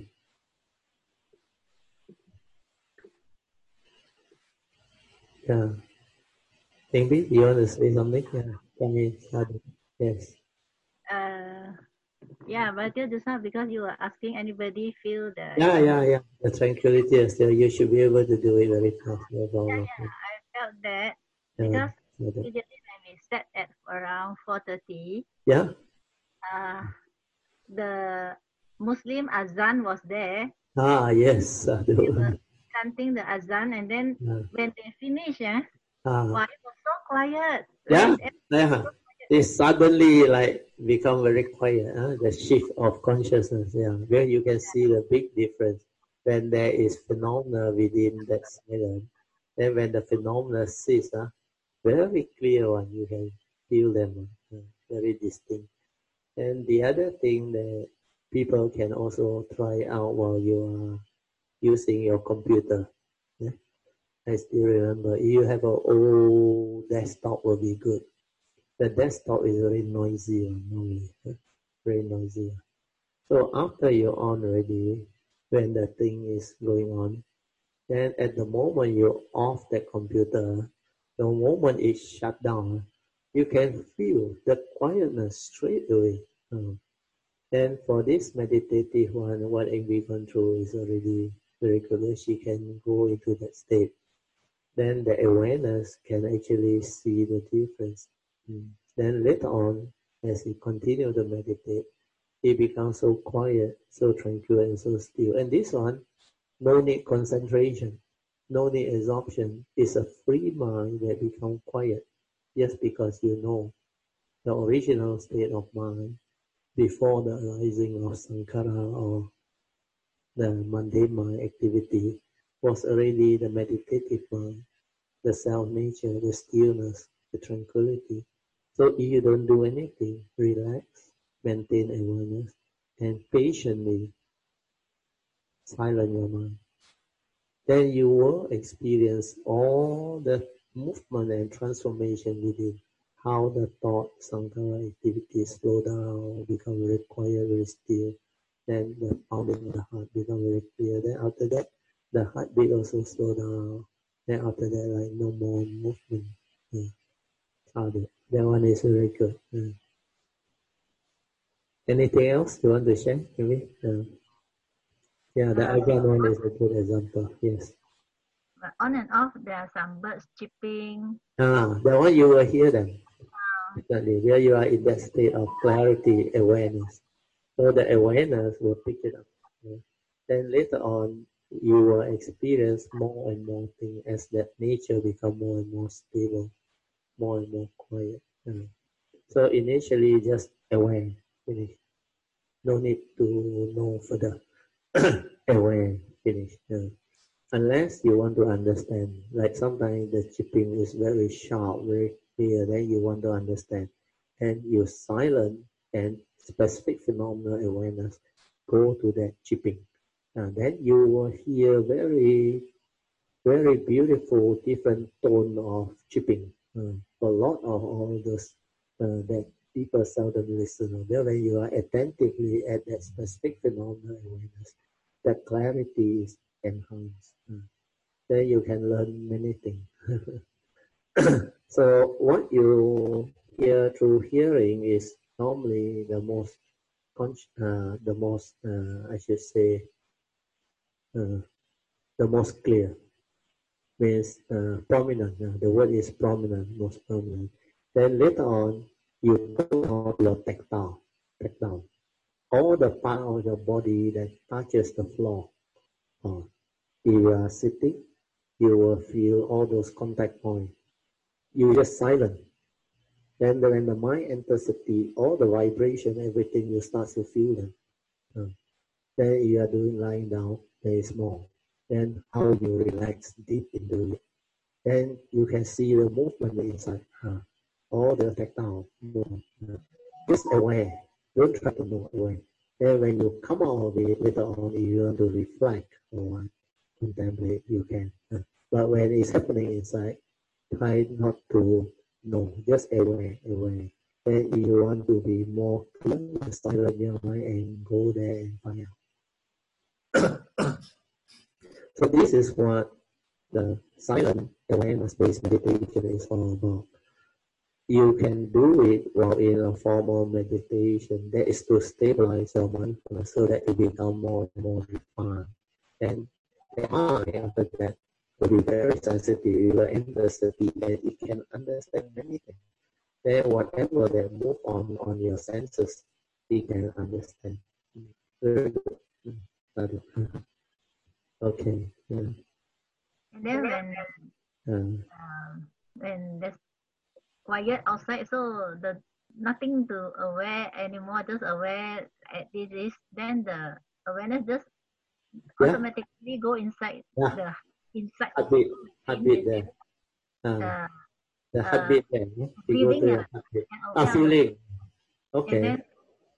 Yeah. English, you want to say something? Yeah. Come in, Sadhu. Yes. Uh, yeah, but just now because you were asking anybody feel the Yeah, you know, yeah, yeah. The tranquility is there. You should be able to do it very fast. No problem. yeah, yeah, I felt that Yeah. because Sadhu. usually when we set at around four thirty, Yeah. uh, the Muslim azan was there. Ah, yes, Sadhu. They were chanting the azan, and then Yeah. when they finish, eh, Ah. why it was so quiet. Yeah, Right? yeah. It suddenly like become very quiet. Huh? The shift of consciousness. Yeah, where you can see the big difference when there is phenomena within that silence. Then when the phenomena cease, huh? Very clear one. You can feel them. Uh, very distinct. And the other thing that people can also try out while you are using your computer. Yeah? I still remember if you have an old desktop will be good. The desktop is very noisy normally, very noisy. So after you're on already, when the thing is going on, then at the moment you off the computer, the moment it shut down, you can feel the quietness straight away. Um, and for this meditative one, what we've gone through is already regular, she can go into that state. Then the awareness can actually see the difference. Mm. Then later on, as he continue to meditate, he becomes so quiet, so tranquil, and so still. And this one, no need concentration, no need absorption. It's a free mind that becomes quiet, just because you know the original state of mind before the arising of sankhara or the mundane mind activity was already the meditative mind, the self-nature, the stillness, the tranquility. So if you don't do anything, relax, maintain awareness, and patiently silence your mind, then you will experience all the movement and transformation within. How the thought, sankhara activities slow down, become very quiet, very still. Then the pounding of the heart become very clear. Then after that, the heartbeat also slow down. Then after that, like no more movement. Yeah. That one is very good. Yeah. Anything else you want to share? Maybe? Uh, yeah, the other one is a good example. Yes. But on and off, there are some birds chirping. Ah, the one you will hear them. Exactly, where you are in that state of clarity, awareness. So the awareness will pick it up. Yeah. Then later on, you will experience more and more things as that nature become more and more stable, more and more quiet. Yeah. So initially, just aware, finish. No need to know further. Aware, finish. Yeah. Unless you want to understand, like sometimes the chipping is very sharp, very clear, then you want to understand. And you silent and specific phenomenal awareness go to that chipping. And then you will hear very, very beautiful different tone of chipping. Uh, a lot of all those uh, that people seldom listen. Then when you are attentively at that specific phenomenal awareness, that clarity is enhanced. Uh, then you can learn many things. So what you hear through hearing is normally the most, uh, the most, uh, I should say, uh, the most clear. Means uh, prominent. Uh, the word is prominent, most prominent. Then later on, you go on your tactile, tactile. All the part of your body that touches the floor. Uh, if you are sitting, you will feel all those contact points. You just silent. Then when the mind enters sati, all the vibration, everything, you start to feel them. Uh, then you are doing lying down, there is more. Then how you relax deep into it. Then you can see the movement inside. Uh, all the tactile movement. Uh, just aware. Don't try to know aware. Then when you come out of it later on, if you want to reflect or contemplate, you can. Uh, but when it's happening inside, try not to know, just aware, aware. Then if you want to be more clear, silent your mind and go there and find out. So this is what the silent awareness-based meditation is all about. You can do it while in a formal meditation. That is to stabilize your mindfulness so that it becomes more and more refined. And the mind after that will be very sensitive. You will enter sati and it can understand anything. Then whatever that move on on your senses, it can understand. Very good. Okay. Yeah. And then when Um, uh, when there's quiet outside, so the nothing to aware anymore, just aware at this is, then the awareness just yeah. automatically go inside yeah. the inside heartbeat, heartbeat there. Uh, uh, the uh, heartbeat there. Yeah? You breathing, go to uh, your heartbeat. and, Ah, yeah. feeling. Okay. And then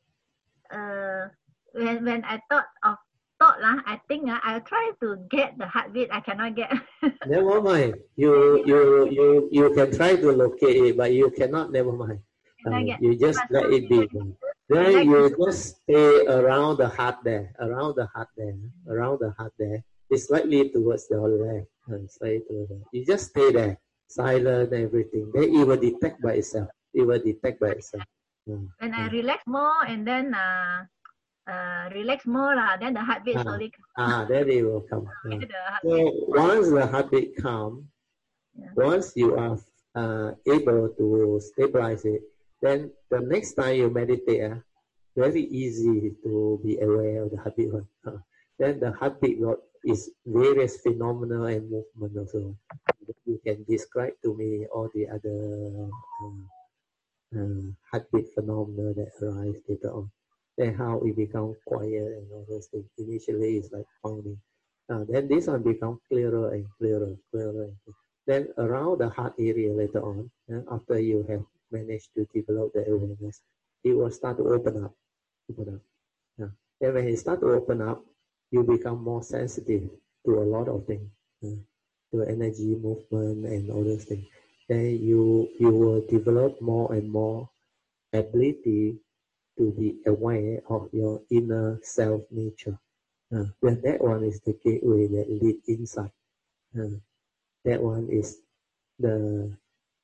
uh, when when I thought of thought lah, I think uh, I'll try to get the heartbeat. I cannot get. Never mind. You you you you can try to locate it, but you cannot. Never mind. Uh, you just let it be. Then you just stay around the heart there, around the heart there, around the heart there. It's slightly towards your left, and slightly towards the left. You just stay there, silent, everything. Then it will detect by itself. It will detect by itself. When I relax more, and then uh, uh, relax more, lah, then the heartbeat ah, slowly come. ah, then it will come. Yeah. The heart- So once the heartbeat calm, Yeah. once you are uh, able to stabilize it, then the next time you meditate, uh, very easy to be aware of the heartbeat one. Uh, then the heartbeat is various phenomena and movement also. You can describe to me all the other uh, uh, heartbeat phenomena that arise later on. Then how it become quiet and all those things. Initially it's like pounding. Uh, then this one become clearer and clearer, clearer and clearer. Then around the heart area later on, uh, after you have managed to develop the awareness, it will start to open up. Open up. Yeah. Then when it start to open up, you become more sensitive to a lot of things, uh, to energy, movement, and all those things. Then you you will develop more and more ability to be aware of your inner self nature. Uh, then that one is the gateway that lead inside. Uh, that one is the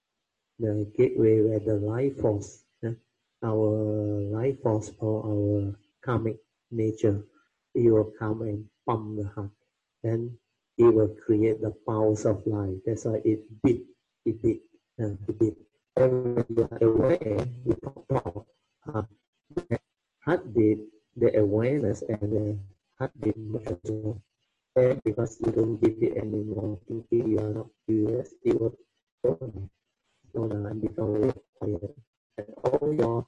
the gateway where the life force, uh, our life force or our karmic nature, it will come and pump the heart. Then it will create the pulse of life. That's why it beat, it beat, uh, it beat. And when you are aware, you talk about uh, heartbeat, the awareness and the heartbeat measure. And because you don't give it anymore, thinking you are not curious, it will go on, go on and become very quiet. And all your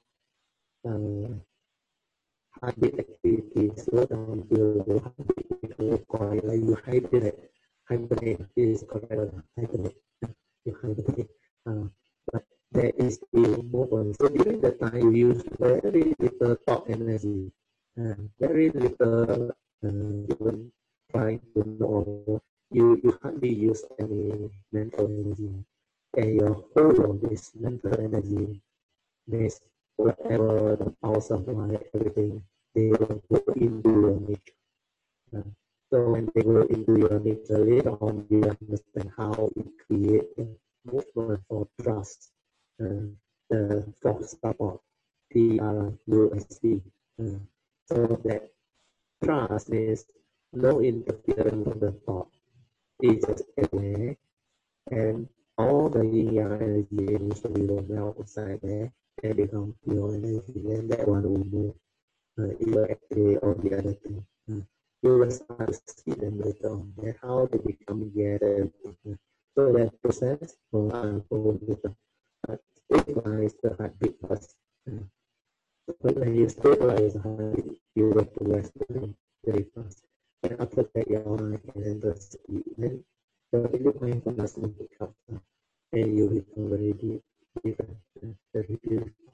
uh, heartbeat activities slow down until your heartbeat becomes quiet, like you hibernate. Hibernate is correct. Hibernate. You hibernate. Uh, but there is still movement. So during the time you use very little thought energy, uh, very little uh, even trying to know. You you hardly use any mental energy, and your whole of this mental energy, this whatever the powers of life, everything, they will go into your nature. Uh, so when they go into your nature, later on you understand how it creates the movement for trust, uh, the for support, T R U S T. Uh, so that trust is no interference of the thought. It's just aware, and all the yin yang energy initially will melt inside there and become pure energy. Then that one will move. Uh, it will activate all the other things. Uh, you will start to see them later on. Then how they become together. Uh, so that process will unfold later. But stabilize the heartbeat first. Uh, but when you stabilize the heartbeat, you will progress very, very fast. And after that, your mind can enter sleep. Then the deep mindfulness will become, uh, and you become very deep, different, uh, very beautiful.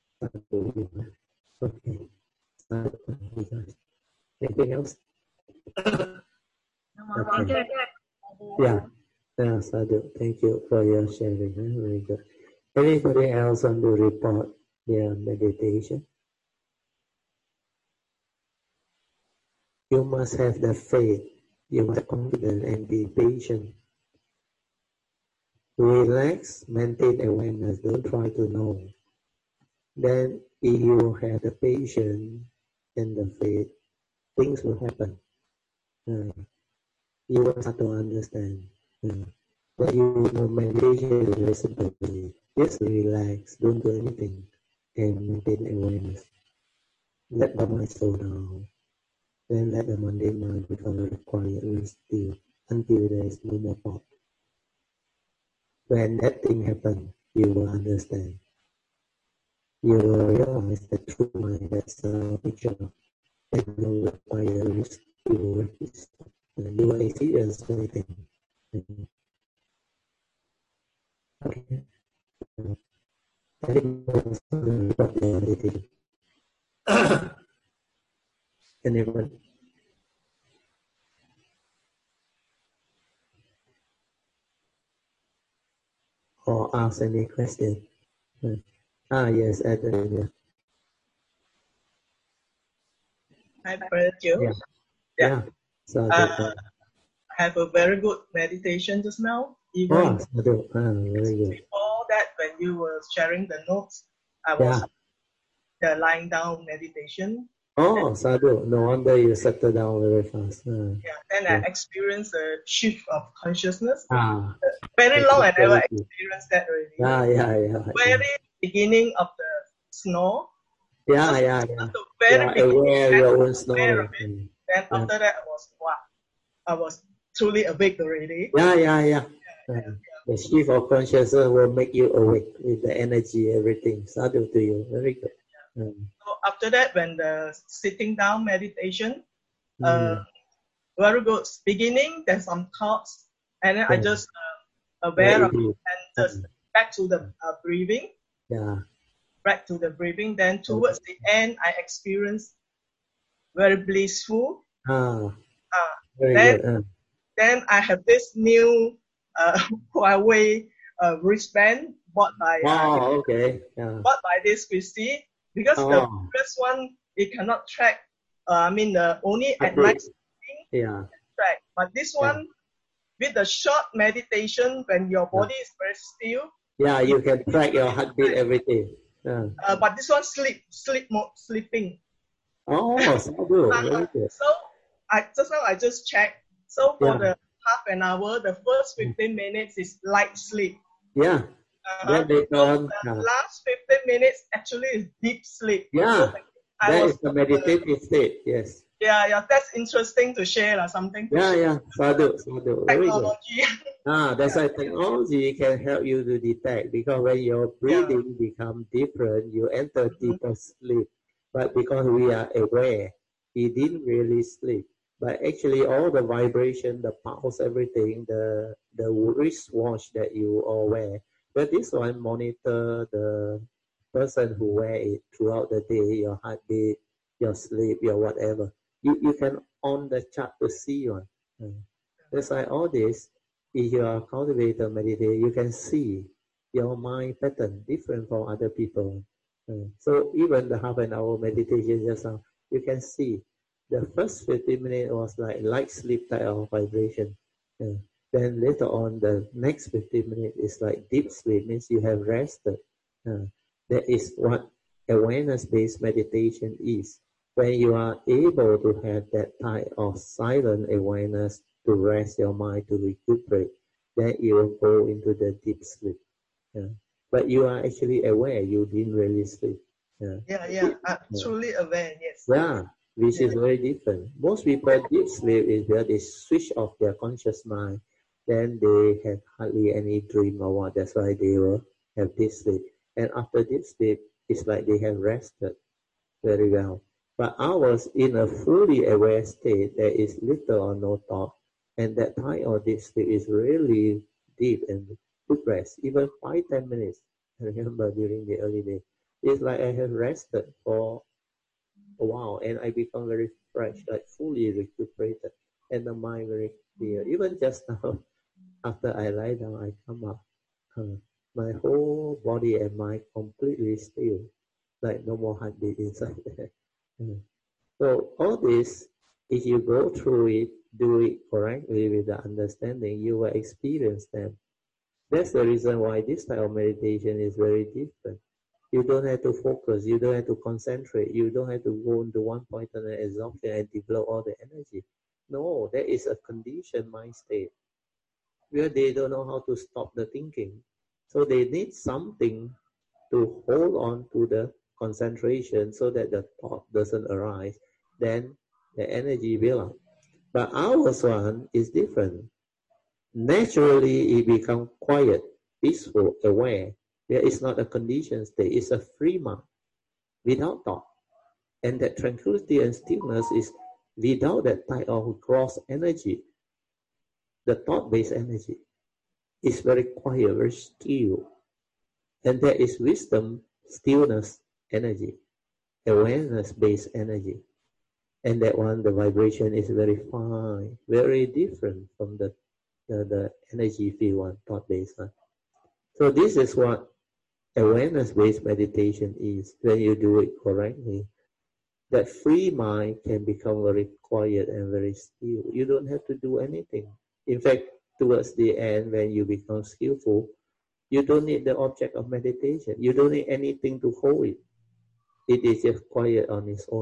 Okay. Uh, anything else? No more. Thank Okay. you. Yeah. Yeah, Sadhu, thank you for your sharing. huh? Very good. Anybody else want to report their meditation? You must have the faith. You must be confident and be patient. Relax, maintain awareness. Don't try to know. Then, if you have the patience and the faith, things will happen. Uh, you will start to understand. Uh, but you know, meditation is very simple. Just relax, don't do anything, and maintain awareness. Let the mind slow down. Then let the mundane mind become very quiet and still until there is no more thought. When that thing happens, you will understand. You will realize the true mind, that's the picture, and no require you to resist. You will experience anything. Okay. Anyone? Or ask any question? Ah, yes, Adrian. Hi, Brother Joe. Yeah. Yeah. Yeah. So Uh, have a very good meditation just now. Even oh, Sadhu. Ah, very good. before that, when you were sharing the notes, I was Yeah. the lying down meditation. Oh, sadhu. No wonder you settle down very fast. Uh, Yeah, then I experienced a shift of consciousness. ah, Very long I never spirituality. experienced that already. Yeah, yeah, yeah. Very beginning of the snow. Yeah, Just, yeah, just yeah. the very Yeah, beginning, aware I your own was aware of snoring. it. Then Yeah. after that, I was wow, I was truly awake already. Yeah, yeah, yeah. Yeah, Uh, yeah. the shift of consciousness will make you awake with the energy, everything. Sadhu to you. Very good. Um, So after that, when the sitting down meditation, uh, mm, very good. Beginning, there's some thoughts, and then I yeah. just uh, Let aware it of be. it and just back to the uh, breathing, Yeah. back to the breathing. Then towards the end, I experienced very blissful. Ah, Uh, very then, good. Uh, then I have this new uh, Huawei uh, wristband bought by uh, oh, okay. Yeah. bought by this Christy because the Oh, previous one it cannot track. Uh, I mean, uh, only at update. night Yeah. track, but this Yeah. one with the short meditation when your body is very still. Yeah, you can track your heartbeat, everything. Yeah. Uh, but this one sleep, sleep mode, sleeping. Oh, sadhu. Very good. So I just now I just checked. So for Yeah. the half an hour, the first fifteen minutes is light sleep. Yeah. Uh-huh. Then later So on, the yeah. last fifteen minutes actually is deep sleep. Yeah. So I That was, is the meditative state. Yes. yeah, yeah, that's interesting to share, uh, something to Yeah, share. yeah. Sadhu, sadhu. Very good. Technology. Ah, that's why technology can help you to detect, because when your breathing become different, you enter deeper sleep. But because we are aware, we didn't really sleep. But actually, all the vibration, the pulse, everything, the the wristwatch that you all wear, but this one monitor the person who wear it throughout the day, your heartbeat, your sleep, your whatever. You you can on the chart to see one. Mm. That's why all this, if you are cultivator meditate, you can see your mind pattern different from other people. Uh, so even the half an hour meditation just now, you can see the first fifteen minutes was like light sleep type of vibration. Uh, then later on, the next fifteen minutes is like deep sleep, means you have rested. Uh, that is what awareness-based meditation is. When you are able to have that type of silent awareness to rest your mind, to recuperate, then you will go into the deep sleep. Yeah. But you are actually aware you didn't really sleep. Yeah, Yeah, yeah, I'm yeah. truly aware, yes. Yeah, which is very different. Most people deep sleep is where they switch off their conscious mind, then they have hardly any dream or what. That's why they will have deep sleep. And after deep sleep, it's like they have rested very well. But ours, in a fully aware state, there is little or no thought, and that time of deep sleep is really deep and good rest. Even five ten minutes. I remember during the early day, it's like I have rested for a while, and I become very fresh, like fully recuperated, and the mind very clear. Even just now, after I lie down, I come up, uh, my whole body and mind completely still, like no more heartbeat inside there. Mm. So all this, if you go through it, do it correctly with the understanding, you will experience them. That's the reason why this type of meditation is very different. You don't have to focus, you don't have to concentrate, you don't have to go into one point and exhaustion and develop all the energy. No, that is a conditioned mind state where they don't know how to stop the thinking. So they need something to hold on to the concentration so that the thought doesn't arise. Then the energy build up. But ours one is different. Naturally, it becomes quiet, peaceful, aware. There is not a conditioned state. It's a free mind without thought. And that tranquility and stillness is without that type of gross energy, the thought-based energy. It's very quiet, very still. And there is wisdom, stillness, energy, awareness-based energy. And that one, the vibration is very fine, very different from the, the, the energy field one, thought-based one. So this is what awareness-based meditation is. When you do it correctly, that free mind can become very quiet and very still. You don't have to do anything. In fact, towards the end, when you become skillful, you don't need the object of meditation. You don't need anything to hold it. It is just quiet on its own.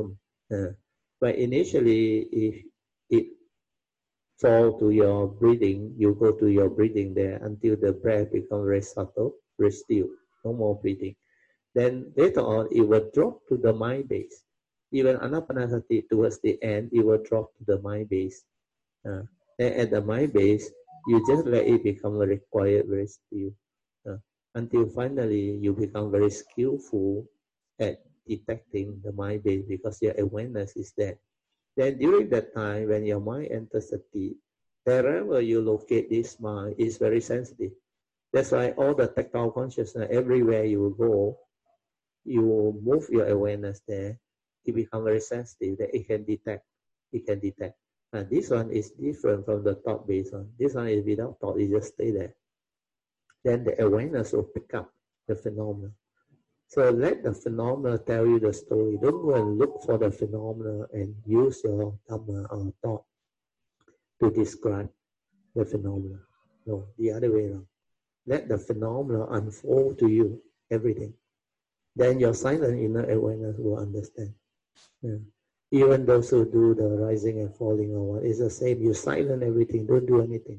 Uh, but initially, if it fall to your breathing, you go to your breathing there until the breath becomes very subtle, very still, no more breathing. Then later on, it will drop to the mind base. Even anapanasati towards the end, it will drop to the mind base. Uh, then at the mind base, you just let it become very quiet, very still, uh, until finally you become very skillful at detecting the mind base because your awareness is there. Then during that time, when your mind enters sati, wherever you locate this mind is very sensitive. That's why all the tactile consciousness, everywhere you go, you move your awareness there, it becomes very sensitive that it can detect. It can detect. And this one is different from the thought-based one. This one is without thought, it just stay there. Then the awareness will pick up the phenomena. So let the phenomena tell you the story. Don't go and look for the phenomena and use your dhamma or thought to describe the phenomena. No, the other way around. Let the phenomena unfold to you, everything. Then your silent inner awareness will understand. Yeah. Even those who do the rising and falling or what, it's the same. You silent everything, don't do anything.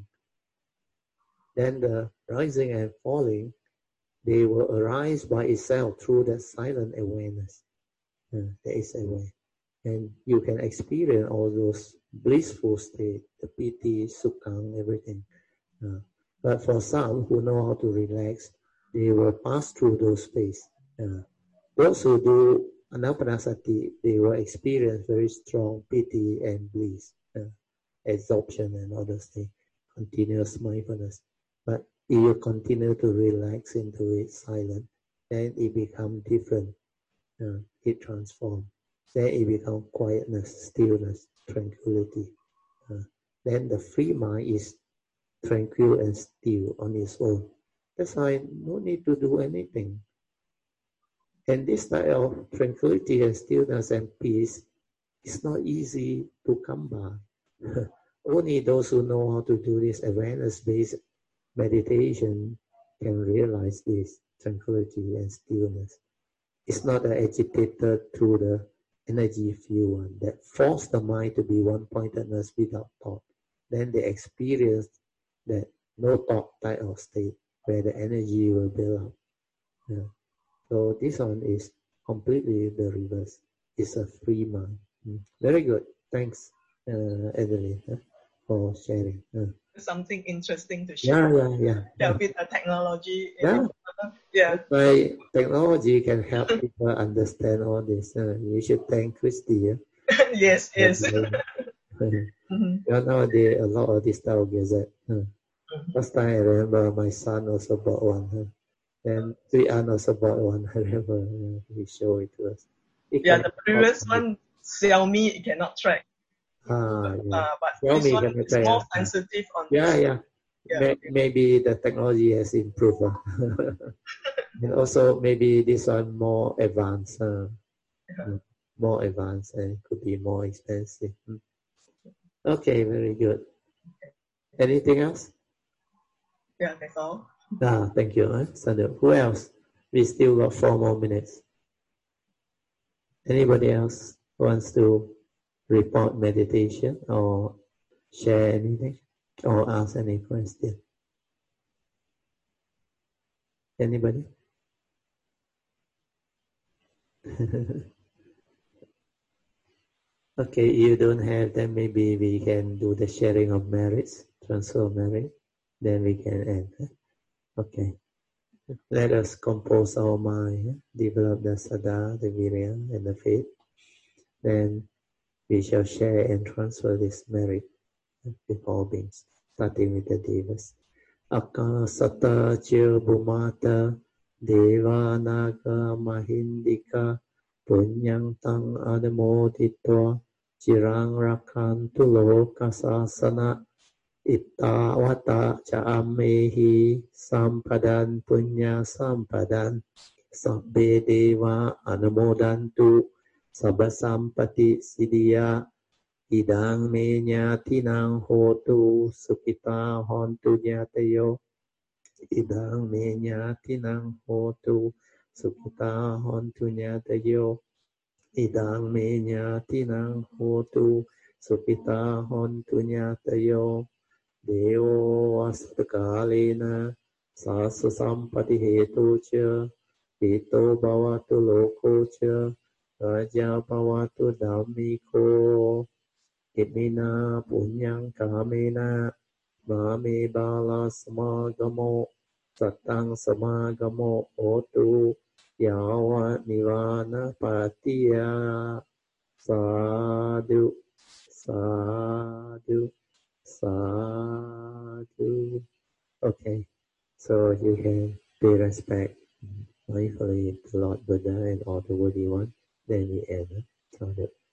Then the rising and falling, they will arise by itself through that silent awareness. Uh, there is a way. And you can experience all those blissful states, the piti, sukhang, everything. Uh, but for some who know how to relax, they will pass through those spaces. Uh, those who do anapanasati, they will experience very strong piti and bliss, uh, absorption and all those things, continuous mindfulness. But if you continue to relax into it silent, then it becomes different. Uh, it transforms. Then it becomes quietness, stillness, tranquility. Uh, then the free mind is tranquil and still on its own. That's why no need to do anything. And this type of tranquility and stillness and peace is not easy to come by. Only those who know how to do this awareness-based meditation can realize this tranquility and stillness. It's not an agitated through the energy field one that force the mind to be one-pointedness without thought. Then they experience that no thought type of state where the energy will build up. Yeah. So this one is completely the reverse. It's a free mind. Mm. Very good. Thanks, uh, Adeline, uh, for sharing. Uh. Something interesting to share. Yeah, yeah, yeah. Yeah, with the technology. Yeah. Yeah. By technology can help people understand all this. Uh, you should thank Christy. Yeah? Yes, yes. Mm-hmm. Yeah, nowadays a lot of this type of gazette. Uh. Mm-hmm. Last time I remember my son also bought one. Uh. And we are also bought one. I remember uh, he showed it to us. It yeah, the previous one, Xiaomi, it cannot track. Ah, yeah. Uh, but Xiaomi this one is track, more yeah. sensitive on Yeah, this. yeah. yeah. May, maybe the technology has improved. Uh. And also maybe this one more advanced. Uh, yeah. More advanced and could be more expensive. Okay, very good. Anything else? Yeah, that's all. Ah, thank you, eh? Sandra. Who else? We still got four more minutes. Anybody else wants to report meditation or share anything or ask any question? Anybody? Okay, you don't have, then maybe we can do the sharing of merits, transfer of merit, then we can end. Okay. Let us compose our mind, develop the saddha, the virya, and the faith. Then we shall share and transfer this merit with all beings, starting with the devas. Akasata chir bhumata deva naga mahindika punyang tang adamoditva chirang rakantu lokasasana ittavata ca ammehi sampadan punya sampadan sabbe deva anumodantu sabba sampati siddhya idang me nyatinang hotu sukita hontu nyatayo idang me nyatinang hotu sukita hontu nyatayo idang me nyati nang hotu supita hontu nyatayo devo vastakalena sasu sampati hetu cha pito bhavatu loko cha raja bhavatu dhammiko imina punyang kamena mame bala samagamo satang samagamo otu yawa nivana patiya sadhu sadhu sadhu. Okay, so you can pay respect mindfully to Lord Buddha and all the worthy ones. Then we end. Sadhu.